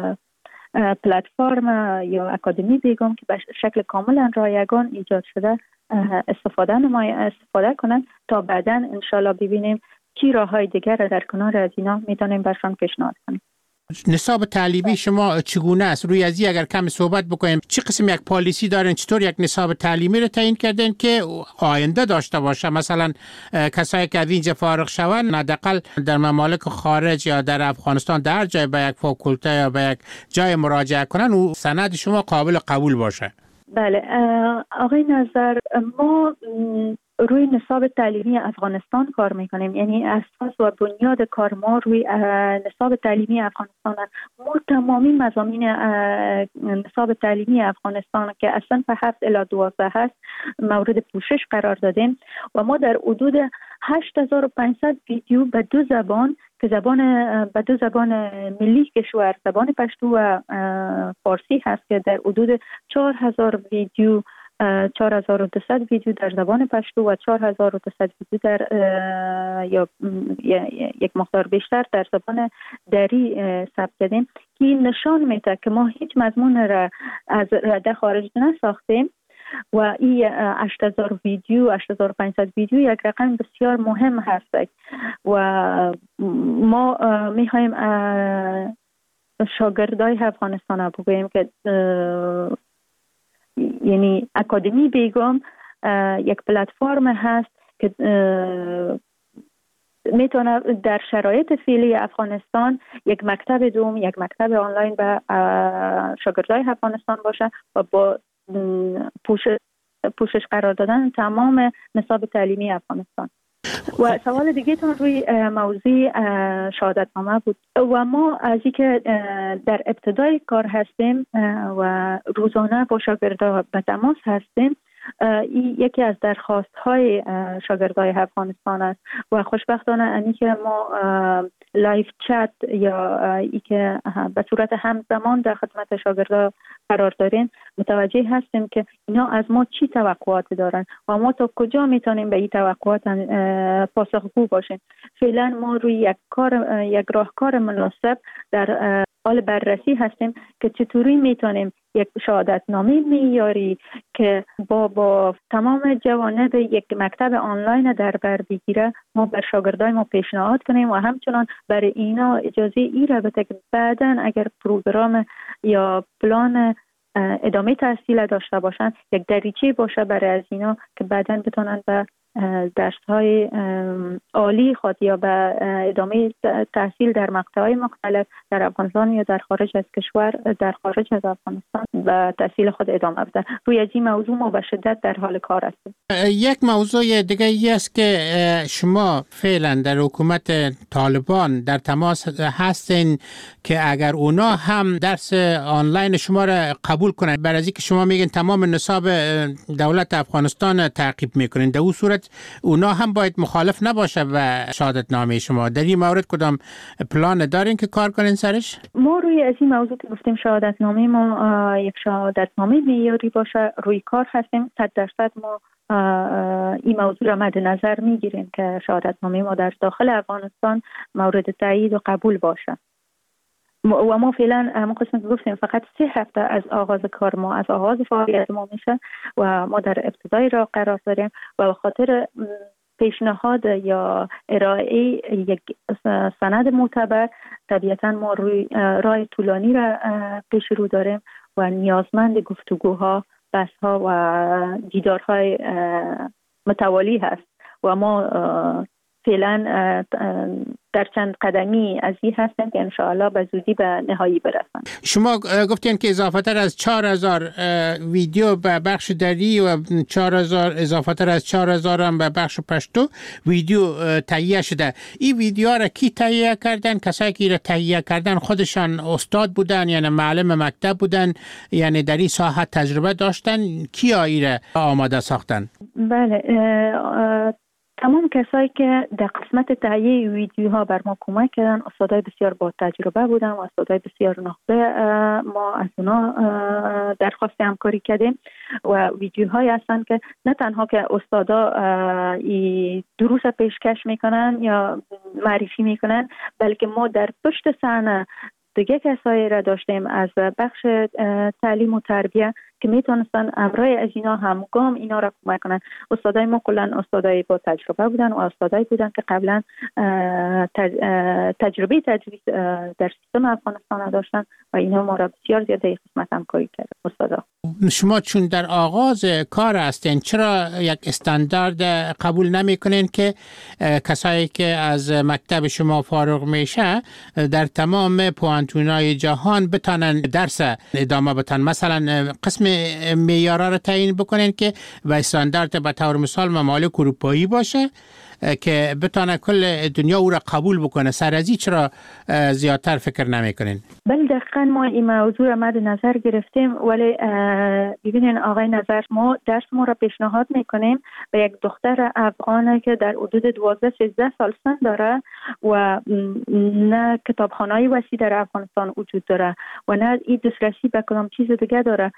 پلتفرم یا اکادمی بیگم که به شکل کاملا رایگان ایجاد شده استفاده نمای استفاده کنن تا بعداً انشالله ببینیم چی راههای دیگر را در کنار از اینا میتونیم برشان پیشنهاد کنیم. نصاب تعلیمی شما چگونه است؟ روی از این اگر کم صحبت بکنیم چه قسم یک پالیسی دارین؟ چطور یک نصاب تعلیمی رو تعیین کردین که آینده داشته باشه؟ مثلا کسایی که از اینجا فارغ شون حداقل در ممالک خارج یا در افغانستان در جای به یک فاکولته یا به یک جای مراجعه کنن و سند شما قابل قبول باشه. بله آقای نظر، ما روی نصاب تعلیمی افغانستان کار میکنیم، یعنی اساس و بنیاد کار ما روی نصاب تعلیمی افغانستان است. ما تمامی مضامین نصاب تعلیمی افغانستان که از صنف هفت الی دوازده هست مورد پوشش قرار دادیم و ما در حدود هشت هزار و پانصد ویدیو به دو زبان که زبان به دو زبان ملی کشور، زبان پشتو و فارسی هست که در حدود چهار هزار ویدیو چهار هزار و دویست ویدیو در زبان پشتو و چهار هزار و دویست ویدیو در یا یک مقدار بیشتر در زبان دری ثبت کردیم که نشان میده که ما هیچ مضمون را از رده خارج نساختیم و این هشت هزار ویدیو هشت هزار و پانصد ویدیو یک رقم بسیار مهم هست و ما میخوایم شاگردای افغانستان بگوییم که یعنی اکادمی بیگم یک پلتفرم هست که میتونه در شرایط فعلی افغانستان یک مکتب دوم، یک مکتب آنلاین به شاگردای افغانستان باشه و با پوشش پوشش قرار دادن تمام نصاب تعلیمی افغانستان. و سوال دیگه تون روی موضوع شهادتنامه بود و ما از اینکه در ابتدای کار هستیم و روزانه با شاگردان به تماس هستیم، این یکی از درخواست های شاگردای افغانستان است و خوشبختانه اینی که ما لایف چت یا ای که به صورت همزمان در خدمت شاگردا قرار داریم متوجه هستیم که اینا از ما چی توقعات دارن و ما تا کجا میتونیم به این توقعات پاسخگو باشیم. فعلا ما روی یک کار یک راهکار مناسب در حال بررسی هستیم که چطوری میتونیم یک شهادتنامه معیاری که با با تمام جوانب یک مکتب آنلاین در بر بگیره ما بر شاگردای ما پیشنهاد کنیم و همچنان برای اینا اجازه ای را بده که بعداً اگر پروگرام یا پلان ادامه تحصیل داشته باشن یک دریچه باشه برای از اینا که بعداً بتونن به درس‌های عالی خود یا به ادامه تحصیل در مقطع‌های مختلف در افغانستان یا در خارج از کشور در خارج از افغانستان و تحصیل خود ادامه بدن. روی از این موضوع ما به شدت در حال کار هستیم. یک موضوع دیگه ای است که شما فعلا در حکومت طالبان در تماس هستین که اگر اونا هم درس آنلاین شما را قبول کنن، برای اینکه شما میگین تمام نصاب دولت افغانستان تعقیب میکنین، در اون صورت باید اونا هم باید مخالف نباشه و شهادت نامه شما. در این مورد کدام پلان دارین که کار کنین سرش؟ ما روی از این موضوع که گفتیم شهادت نامه ما یک شهادت نامه معیاری باشه روی کار هستیم. صد درصد ما این موضوع را مد نظر میگیریم که شهادت نامه ما در داخل افغانستان مورد تایید و قبول باشه. و ما فعلا ما قسمت گفتیم فقط سه هفته از آغاز کار ما از آغاز فعالیت ما میشه و ما در ابتدای راه قرار داریم و به خاطر پیشنهاد یا ارائه یک سند معتبر طبیعتا ما روی راه طولانی را پیش رو داریم و نیازمند گفتگوها، بحث‌ها و دیدارهای متوالی هست و ما فعلا در چند قدمی از این هستن که انشاءالله به زودی به نهایی برسن. شما گفتین که اضافه تر از چهار هزار ویدیو به بخش دری و چهار هزار اضافه تر از چهار هزار هم به بخش پشتو ویدیو تهیه شده. این ویدیو را کی تهیه کردن؟ کسایی که را تهیه کردن خودشان استاد بودن یعنی معلم مکتب بودن یعنی در این ساحه تجربه داشتن؟ کیا این را آماده ساختن؟ بله تمام کسایی که در قسمت تهیه ویدیوها بر ما کمک کردن استادای بسیار با تجربه بودن و استادای بسیار نخبه. ما از اونا درخواست همکاری کردیم و ویدیوهایی هستن که نه تنها که استادا دروس پیشکش میکنن یا معرفی میکنن بلکه ما در پشت صحنه دیگه کسایی را داشتیم از بخش تعلیم و تربیه که میتونستن امرای از اینا همگام اینا را کمک کنن. استادای ما کلا استادای با تجربه بودن و استادایی بودن که قبلا تجربه تدریس در سیستم افغانستان داشتن و اینا ما را بسیار زیاد در قسمت همکاری کردن استادا. شما چون در آغاز کار هستین چرا یک استاندارد قبول نمی کنین که کسایی که از مکتب شما فارغ میشه در تمام پوانتونای جهان بتانن درس ادامه بدن؟ مثلا قسم معیارا رو تعیین بکنین که و استاندارد به طور مثال ممالک اروپایی باشه که بتانه کل دنیا او را قبول بکنه. سر از این چرا زیادتر فکر نمی کنین؟ بله دقیقا ما این موضوع را مد نظر گرفتیم ولی ببینین آقای نظر ما درس ما را پیشنهاد میکنیم به یک دختر افغانه که در حدود دوازده سیزده سال سن داره و نه کتابخانه‌ای وسیع در افغانستان وجود داره و نه این دسترسی به کدام چیز دیگه داره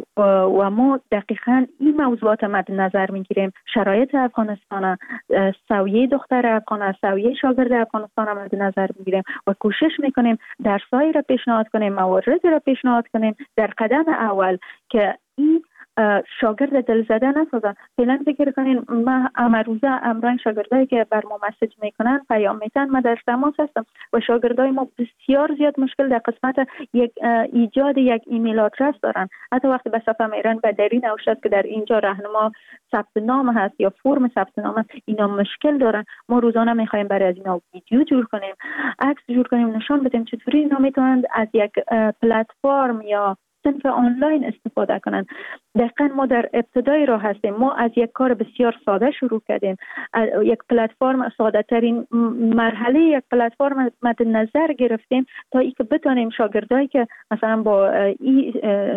و ما دقیقا این موضوعات مد نظر میگیریم. شرایط افغانستان، سویه دختر افغان، سویه شاگرد افغانستان را مد نظر میگیریم و کوشش میکنیم درسایی را پیشنهاد کنیم، مواردی را پیشنهاد کنیم در قدم اول که این شاگرد دل زده نسازن. فعلا فکر کنین ما امروزه امران شاگردایی که بر ما مسیج میکنن پیام میتن ما در تماس هستم و شاگردای ما بسیار زیاد مشکل در قسمت یک ایجاد یک ایمیل آدرس دارن. حتی وقتی به صفحه میرن به دری نوشته که در اینجا راهنما ثبت نام هست یا فرم ثبت نام هست اینا مشکل دارن. ما روزانه میخوایم برای از اینا ویدیو جور کنیم، عکس جور کنیم، نشان بدیم چطوری اینا میتونن از یک پلتفرم یا صنف آنلاین استفاده کنند. دقیقاً ما در ابتدای راه هستیم. ما از یک کار بسیار ساده شروع کردیم. یک پلتفرم ساده ترین مرحله یک پلتفرم مد نظر گرفتیم تا اینکه بتونیم شاگردایی که مثلا با این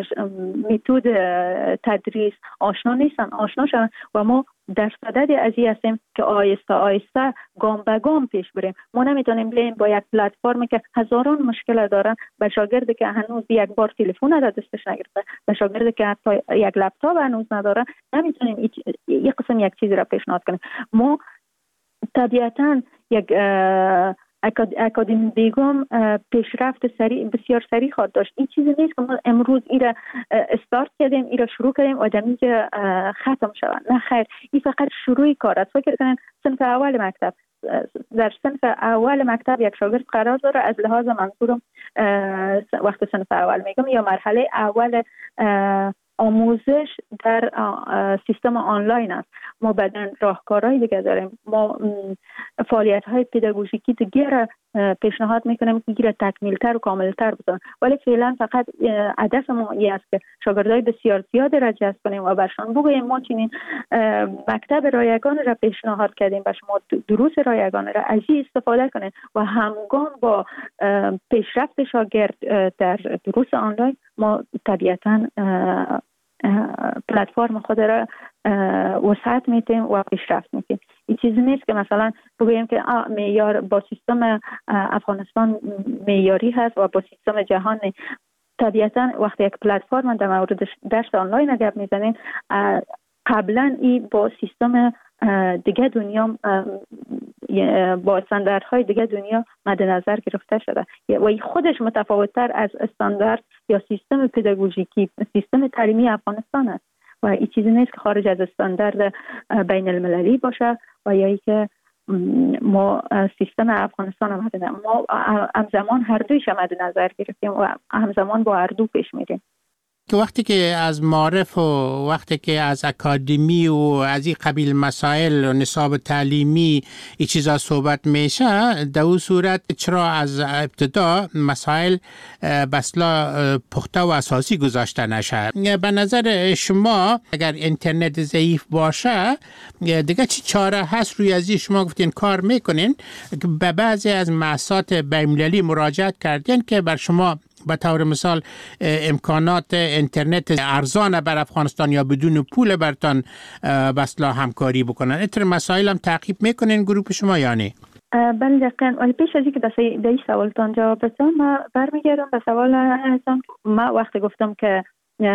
متد تدریس آشنا نیستن آشنا شون و ما در صدد از این هستیم که آیسته آیسته گام به گام پیش بریم. ما نمیتونیم بریم با یک پلتفرمی که هزاران مشکل داره به شاگردی که هنوز یک بار تلفن را دستش نگرفته، به شاگردی که حتی یک لپتاپ هنوز نداره، نمیتونیم یک قسم یک چیزی را پیشنهاد کنیم. ما طبیعتاً یک اکادمی بیگم پیشرفت سریع بسیار سریع خواهد داشت. این چیزی نیست که ما امروز این را استارت کردیم، این را شروع کردیم آدمی که ختم شود. نه خیر، این فقط شروع کار است. فکر کنین صنف اول مکتب، در صنف اول مکتب یک شاگرد قرار داره. از لحاظ منظورم وقت صنف اول میگم یا مرحله اول آموزش در سیستم آنلاین است. ما بعدن راهکارهای دیگه داریم. ما فعالیت های پداگوژیکی دیگه را پیشنهاد میکنیم که دیگه تکمیلتر و کاملتر بکنن. ولی فعلا فقط هدف ما این است که شاگردای بسیار زیاد را جذب کنیم و برشان بگوییم ما چنین مکتب رایگان را پیشنهاد کردیم و شما دروس رایگان را از این استفاده کنید و همگام با پیشرفت شاگرد در دروس آنلاین ما طبیعتاً پلتفرم خود را وسعت میتیم و پیشرفت میتیم. این چیزی نیست که مثلا بگوییم که معیار با سیستم افغانستان معیاری هست و با سیستم جهانی. طبیعتا وقتی یک پلتفرم در مورد درس آنلاین گپ میزنیم، قبلا این با سیستم دیگه دنیا، با استانداردهای دیگه دنیا مد نظر گرفته شده و این خودش متفاوت‌تر از استاندارد یا سیستم پداگوژیکی سیستم تعلیمی افغانستان است و این چیزی نیست که خارج از استاندارد بین المللی باشه و یا ای که ما سیستم افغانستان آمده. ما همزمان هر دویش مد نظر گرفتیم و همزمان با هر دو پیش میریم. که وقتی که از معارف و وقتی که از اکادمی و از این قبیل مسائل و نصاب تعلیمی این چیزا صحبت میشه، در اون صورت چرا از ابتدا مسائل بسلا پخته و اساسی گذاشته نشه؟ به نظر شما اگر اینترنت ضعیف باشه دیگه چی چاره هست روی ازی؟ شما گفتین کار میکنین، به بعضی از مؤسسات بین‌المللی مراجعت کردین که بر شما به طور مثال امکانات اینترنت ارزان بر افغانستان یا بدون پول برتان بسلا همکاری بکنن. اینطور مسائل هم تعقیب میکنین گروه شما یا نه؟ بله دقیقاً. ولی پیش از اینکه به این سوالتان جواب بدم، ما برمیگردم به سوال ازم. ما وقتی گفتم که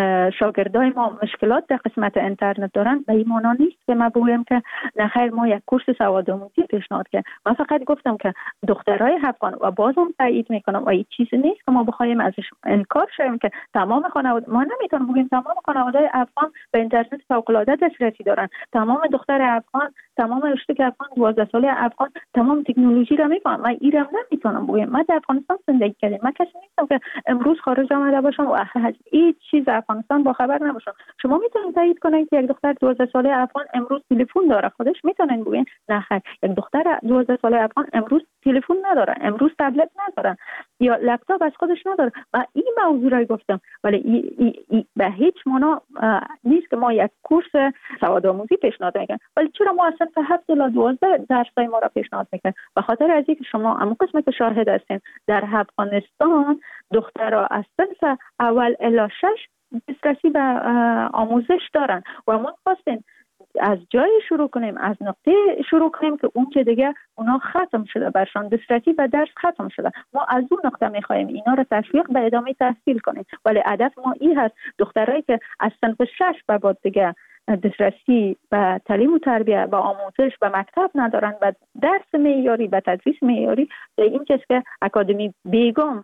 شاگردای ما مشکلات در قسمت اینترنت دارن، به این معنا نیست که ما بگویم که نخیر ما یک کورس سوادآموزی پیشنهاد کردیم. من فقط گفتم که دخترای افغان و بازم تایید میکنم و این چیزی نیست که ما بخوایم ازش انکار شیم که تمام خانواده، ما نمیتونیم بگیم تمام خانواده افغان به اینترنت فوق العاده دسترسی دارن، تمام دختر افغان، تمام اشتک افغان، دوازده ساله افغان تمام تکنولوژی را میفهمن. من ایران نمیتونم بگم. من در افغانستان زندگی کردم، من کسی نیستم که امروز خارج آمده باشم و هیچ چیز افغانستان با خبر نباشم. شما میتونید تایید کنید که یک دختر دوازده ساله افغان امروز تلفن داره، خودش میتونن بگین نه خیر یک دختر دوازده ساله افغان امروز تلفن نداره، امروز تبلت نداره یا لپتاپ از خودش نداره. و این موضوع را گفتم، ولی ای ای ای به هیچ معنا نیست که ما یک کورس سوادآموزی پیشنهاد میکنیم. ولی چرا ما اصلا تا هفت تا دوازده درسای ما را پیشنهاد میکنیم؟ به خاطر از اینکه شما اما قسمت که شاهد هستین در افغانستان دخترها از صنف اول الی شش دسترسی به آموزش دارن و ما خواستیم از جای شروع کنیم، از نقطه شروع کنیم که اون که دیگه اونا ختم شده، برشان دسترسی و درس ختم شده. ما از اون نقطه میخوایم اینا رو تشویق به ادامه تحصیل کنیم. ولی هدف ما این هست دخترایی که از صنف شش به بعد دیگه دسترسی به تعلیم و تربیت و آموزش به مکتب ندارن، به درس معیاری، به تدریس معیاری، به این چیز که اکادمی بیگم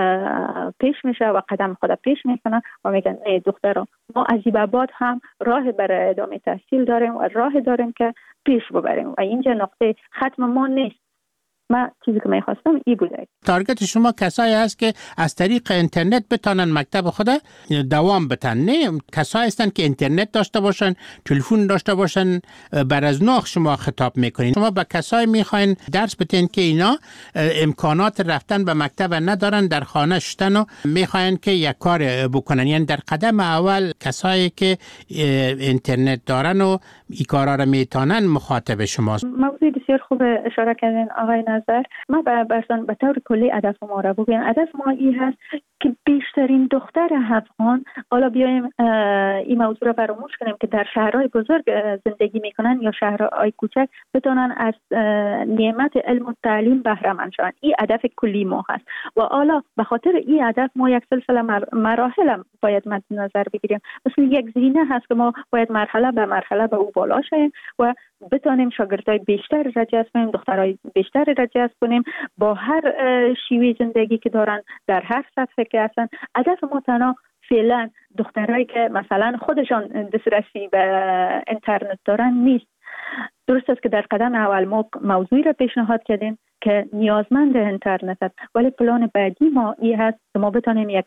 پیش میشه و قدم خود پیش میکنن و میگن نه دختران ما از این بعد هم راه برای ادامه تحصیل داریم و راه داریم که پیش ببریم و اینجا نقطه ختم ما نیست. من چیزی که میخواستم ای بوده. تارگت شما کسایی هست که از طریق اینترنت بتانن مکتب خود دوام بتن، نه کسایی هستن که اینترنت داشته باشن، تلفن داشته باشن. بر از ناخ شما خطاب میکنین. شما به کسایی میخواین درس بتین که اینا امکانات رفتن به مکتب ندارن، در خانه شتن و میخواین که یک کار بکنن. یعنی در قدم اول کسایی که اینترنت دارن و این کارا رو میتونن مخاطب شماست. موضوع بسیار خوب اشاره کردین آقای نظر. ما برسان به طور کلی هدف ما را بگیم. هدف ما این هست که بیشترین دختر افغان، حالا بیایم این موضوع را فراموش کنیم که در شهرهای بزرگ زندگی میکنن یا شهرهای کوچک بتونن از نعمت علم و تعلیم بهره مند شوند. این هدف کلی ما هست و حالا به خاطر این هدف ما یک سلسله مراحل باید مد نظر بگیریم. مثل یک زینه هست که ما باید مرحله به مرحله به او بالا شیم و بتونیم شاگردای بیشتر را جذب کنیم، دخترای بیشتر را جذب کنیم با هر شیوه زندگی که دارن در هر سطح که هستن. هدف ما تنها فعلا دخترایی که مثلا خودشان دسترسی به اینترنت دارن نیست. درست است که در قدم اول ما موضوعی را پیشنهاد کردیم که نیازمند اینترنت است، ولی پلان بعدی ما این هست که ما بتونیم یک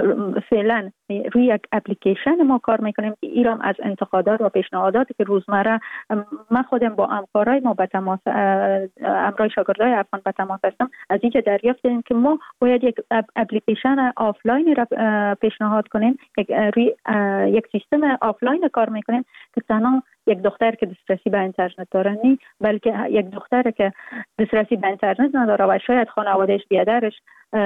فعلا روی یک اپلیکیشن ما کار میکنیم که ایران از انتقادات و پیشنهاداتی که روزمره ما خودم با همکارای ما به تماس همراه شاگردای افغان به تماس هستم، از اینکه دریافت کردیم که ما باید یک اپلیکیشن آفلاین را پیشنهاد کنیم، یک روی یک سیستم آفلاین کار میکنیم که تنها یک دختر که دسترسی به اینترنت داره نی، بلکه یک دختر که دسترسی به اینترنت نداره و شاید خانوادهش، بیادرش،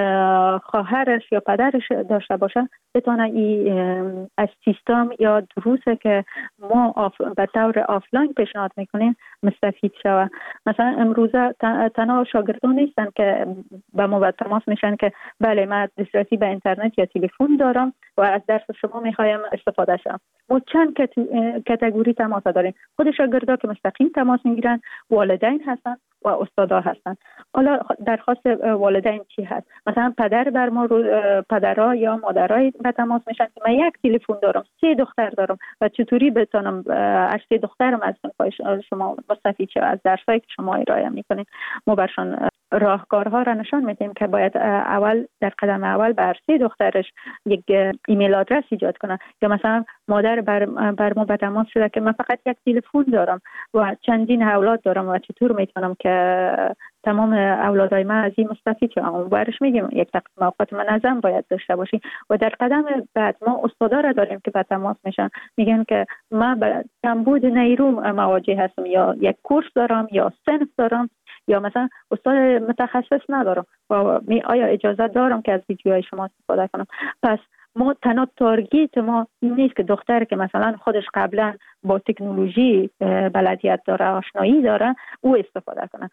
خواهرش یا پدرش داشته باشه، بتونه این از سیستم یا دروسه که ما آف... به طور آفلاین پیشنهاد میکنیم مستفید شوه. مثلا امروزه تنها شاگردان نیستن که با ما تماس میشن که بله من دسترسی به اینترنت یا تلفن دارم و از درس شما میخوایم استفاده شم. ما چند کاتگوری تماس داریم. خود شاگردا که مستقیم تماس میگیرن، والدین هستن و استادا هستن. حالا درخواست والدین چی هست؟ مثلا پدر بر ما رو پدرها یا مادرای به تماس میشن که من یک تلفن دارم، سه دختر دارم و چطوری بتونم از سه دخترم از شما مستفید شم، از درسایی که شما ارائه میکنین. ما برشان راهکارها را نشان میدیم که باید اول در قدم اول بر سه دخترش یک ایمیل آدرس ایجاد کنه، یا مثلا مادر بر, بر ما به تماس شده که من فقط یک تلفن دارم و چندین اولاد دارم و چطور میتونم که تمام اولادای من از این مستفید شوم. برش میگیم یک تقسیم اوقات منظم باید داشته باشی. و در قدم بعد ما استادا را داریم که به تماس میشن، میگن که من به کمبود نیرو مواجه هستم، یا یک کورس دارم یا صنف دارم، یا مثلا استاد متخصص ندارم و می آیا اجازه دارم که از ویدیوهای شما استفاده کنم. پس ما تنها تارگت ما این نیست که دختر که مثلا خودش قبلا با تکنولوژی بلدیت داره، آشنایی داره، او استفاده کنه.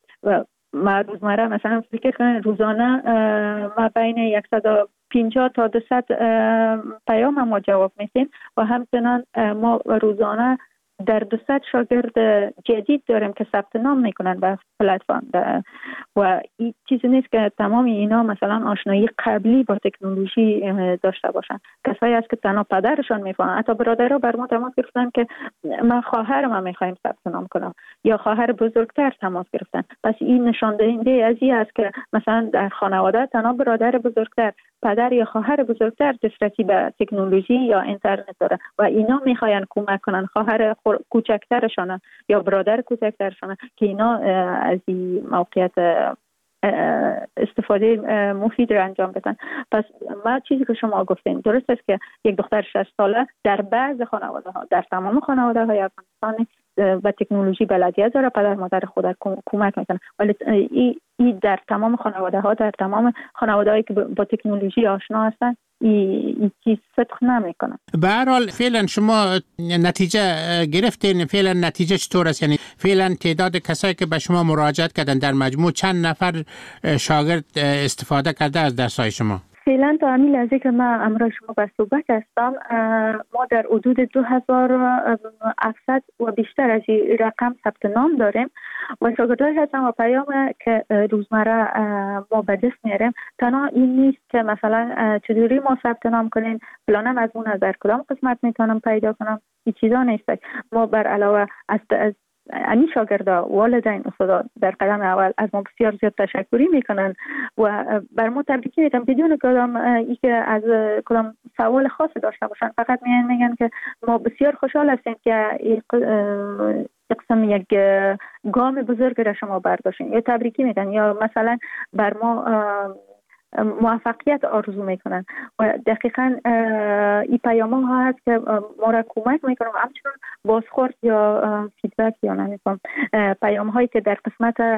و ما روزمره مثلا فکر کنم روزانه ما بین صد و پنجاه تا دویست پیام ما جواب میدیم و همچنان ما روزانه در دویست شاگرد جدید داریم که ثبت نام میکنن به پلتفرم و این چیزی نیست که تمام اینا مثلا آشنایی قبلی با تکنولوژی داشته باشن. کسایی هست که تنها پدرشان میفهمن. حتی برادرها بر ما تماس گرفتن که من خواهرم هم میخوایم ثبت نام کنم، یا خواهر بزرگتر تماس گرفتن. پس این نشان دهنده از این است که مثلا در خانواده تنها برادر بزرگتر، پدر یا خواهر بزرگتر دسترسی به تکنولوژی یا اینترنت داره و اینا میخواین کمک کنن خواهر کوچکترشان یا برادر کوچکترشان که اینا از این موقعیت استفاده مفید را انجام بدن. پس ما چیزی که شما گفتین درست است که یک دختر شصت ساله در بعض خانواده ها، در تمام خانواده های افغانستان و تکنولوژی بلدیت داره، پدر مادر خود کمک میکنه، ولی این ای در تمام خانواده ها، در تمام خانواده هایی که با تکنولوژی آشنا هستن این چیز صدق نمیکنه. به هر حال فعلا شما نتیجه گرفتین؟ فعلا نتیجه چطور است؟ یعنی فعلا تعداد کسایی که به شما مراجعت کردن در مجموع چند نفر شاگرد استفاده کرده از درس‌های شما؟ فعلا تا همین لحظه که من امروز شما به صحبت هستم ما در حدود دو هزار و هفتصد و بیشتر از این رقم ثبت نام داریم و شاگردای هستن و پیام که روزمره ما به دست میاریم تنها این نیست که مثلا چجوری ما ثبت نام کنیم، فلانم از اون در کدام قسمت میتونم پیدا کنم، این چیزا نیست. ما بر علاوه از این شاگردا، والدین، استادا در قدم اول از ما بسیار زیاد تشکری میکنن و بر ما تبریک میگن بدون کدام ای که از کدام سوال خاصی داشته باشن. فقط میگن میگن که ما بسیار خوشحال هستیم که این قسم یک گام بزرگ را شما برداشتین، یا تبریکی میگن یا مثلا بر ما موفقیت آرزو میکنن و دقیقاً این پیام ها هست که ما را کمک میکنن و همچنان بازخورد یا فیدبک یا نمیکنم پیام هایی که در قسمت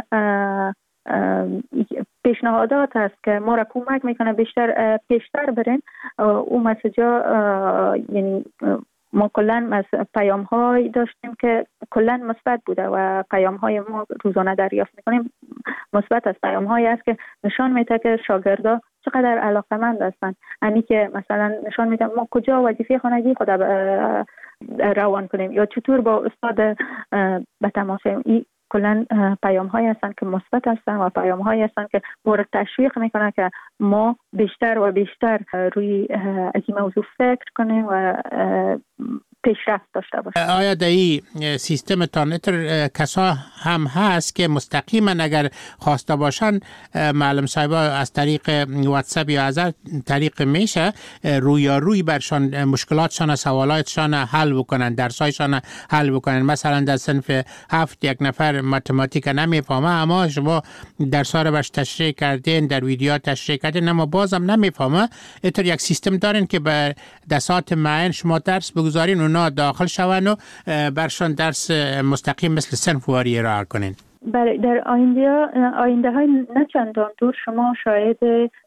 پیشنهادات هست که ما را کمک میکنه بیشتر پیشتر برین. اون مسیج ها یعنی ما کلن پیام های داشتیم که کلن مثبت بوده و پیام های ما روزانه دریافت میکنیم مثبت است. پیام هایی است که نشان میده که شاگردا چقدر علاقه‌مند هستن، یعنی که مثلا نشان میده ما کجا وظیفه خانگی خود روان کنیم یا چطور با استاد به تماس. این کلن پیام هایی هستن که مثبت هستن و پیام هایی هستن که ما را تشویق میکنه که ما بیشتر و بیشتر روی از این موضوع فکر کنیم و پیشرفت داشته باشیم. آیا در این سیستم تانتر کسا هم هست که مستقیما اگر خواسته باشن معلم صاحبا از طریق واتساپ یا از طریق میشه رویاروی برشان مشکلاتشان سوالاتشان حل بکنن، درسایشان حل بکنن؟ مثلا در صنف هفت یک نفر متماتیک نمیفهمه اما شما درس‌ها رو برش تشریح کردین، در ویدیو تشریح کردین اما بازم نمیفهمه، اینطور یک سیستم دارین که به دسات معین شما درس بگذارین اونا داخل شون و برشان درس مستقیم مثل صنف واری ارائه کنین؟ برای در آینده آینده های نه چندان دور شما شاید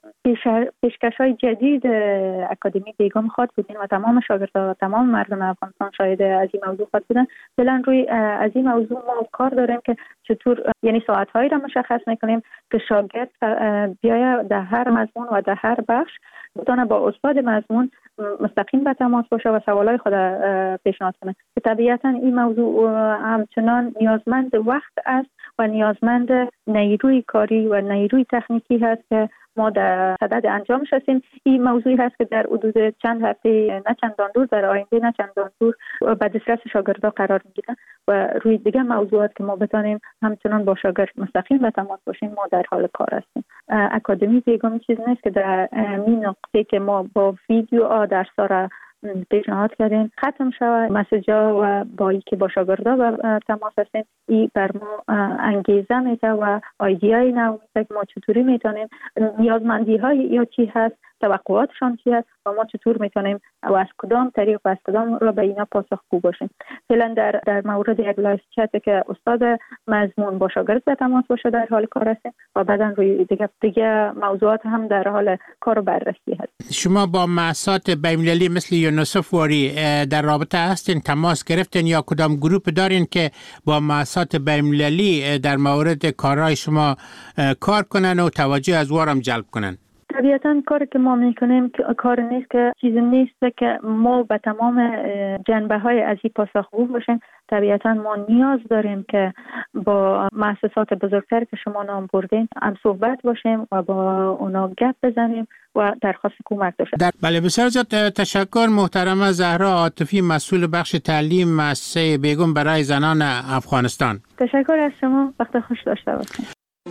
پیشکش های جدید اکادمی بیگم خواد بودین و تمام شاگردان و تمام مردم افغانستان شاید از این موضوع خواد بودن. فعلا روی از این موضوع ما کار داریم که چطور یعنی ساعت هایی را مشخص میکنیم که شاگرد بیاید در هر مضمون و در هر بخش بتونه با استاد مضمون مستقیم به تماس باشه و سوالای خود پیشنهاد کنه که طبیعتا این موضوع همچنان نیازمند وقت است و نیازمند نیروی کاری و نیروی تکنیکی هست که ما در صدد انجامش هستیم. این موضوعی هست که در حدود چند هفته نه چندان دور در آینده نه چندان دور به دسترس شاگردان قرار میگیرن و روی دیگه موضوعات که ما بتونیم همچنان با شاگرد مستقیم به تماس باشیم ما در حال کار هستیم. اکادمی بیگم چیز نیست که در این نقطه که ما با ویدیو در سارا پیشنهاد کردیم ختم شود مسیجا و با ای که با شاگردا و تماس هستیم. این بر ما انگیزه میده و ایده‌ای نو میده که ما چطوری میتونیم نیازمندی های یا چی هست توقعاتشان چی هست و ما چطور میتونیم و از کدام طریق و از کدام را به اینا پاسخگو باشیم. فعلا در در مورد یک لایو چت که استاد مضمون با شاگرد به تماس باشه در حال کار هستیم و بعداً روی دیگه دیگه موضوعات هم در حال کار و بررسی هست. شما با مؤسسات بین‌المللی مثل یونیسف واری در رابطه هستین، تماس گرفتین یا کدام گروپ دارین که با مؤسسات بین‌المللی در مورد کارهای شما کار کنن و توجه از وارم جلب کنن؟ طبیعتاً کاری که ما میکنیم کار نیست که چیزی نیست که ما به تمام جنبه های از این پاسخگو باشیم. طبیعتاً ما نیاز داریم که با مؤسسات بزرگتر که شما نام بردین هم صحبت باشیم و با اونا گپ بزنیم و درخواست کمک داشته. بله بسیار زیاد تشکر محترمه زهرا عاطفی، مسئول بخش تعلیم مؤسسه بیگم برای زنان افغانستان. تشکر از شما، وقت خوش داشته باشید.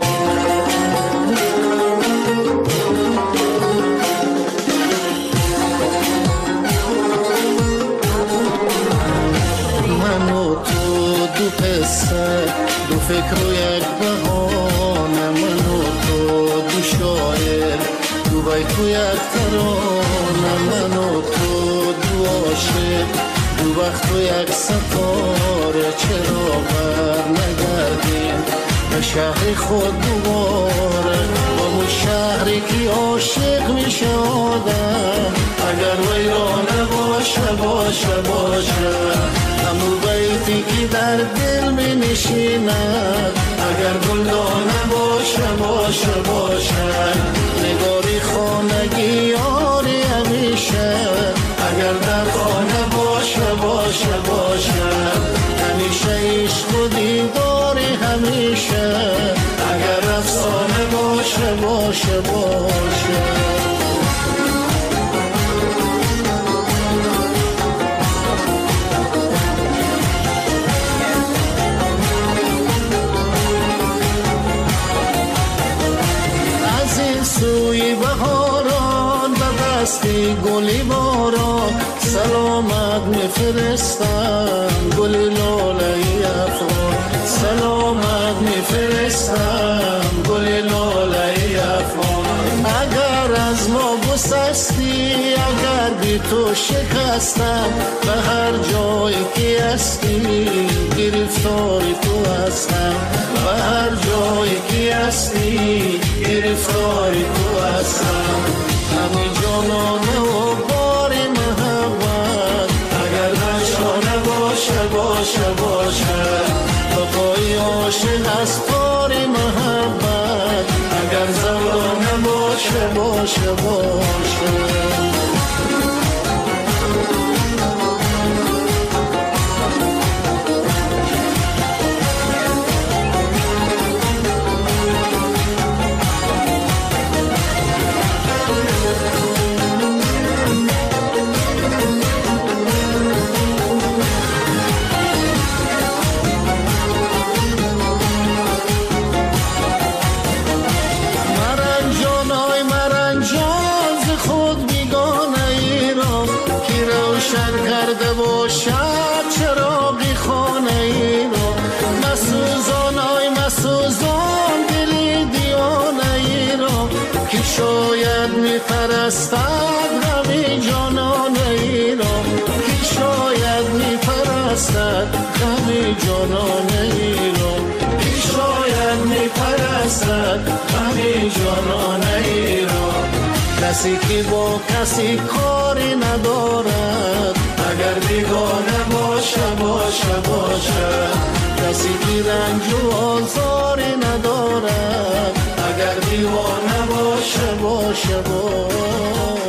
دو قصه دو فکر و یک بهانه، من و تو دو شاعر دو بیت و یک ترانه، من و تو دو عاشق دو وقت و یک ستاره، چرا بر نگردیم به شهر خود دوباره، با اون شهری که عاشق می شد اگر ویرانه باشه باشه باشه، همون بیتی که در دل می نشیند اگر گلدانه باشه باشه باشه، نگاری خانگی یاری همیشه اگر در خانه باشه باشه باشه، همیشه عشق و دیداری همیشه اگر افسانه باشه باشه باشه. سوی بهاران به دستی گلی باران، سلامت میفرستم گلی لاله افغان، سلامت میفرستم گلی لاله افغان. اگر از ما گسستی اگر بی تو شکستم، به هر جایی که هستی گرفتاری تو هستم، به هر جایی که هستی گرفتاری تو هستم، همین جانانه و باری محبت اگر نشانه باشه باشه باشه، بقای عاشق از باری محبت اگر زمانه باشه باشه باشه. شاید میپرستد غمی جانانه ای را، که شاید میپرستد غمی جانانه ای را، که شاید فرستد غم جانانه ای را. کسی که با کسی کاری ندارد اگر بیگانه باشه باشه باشه. کسی که رنج و آزاری ندارد اگر دیوانه باشه باشه باشه.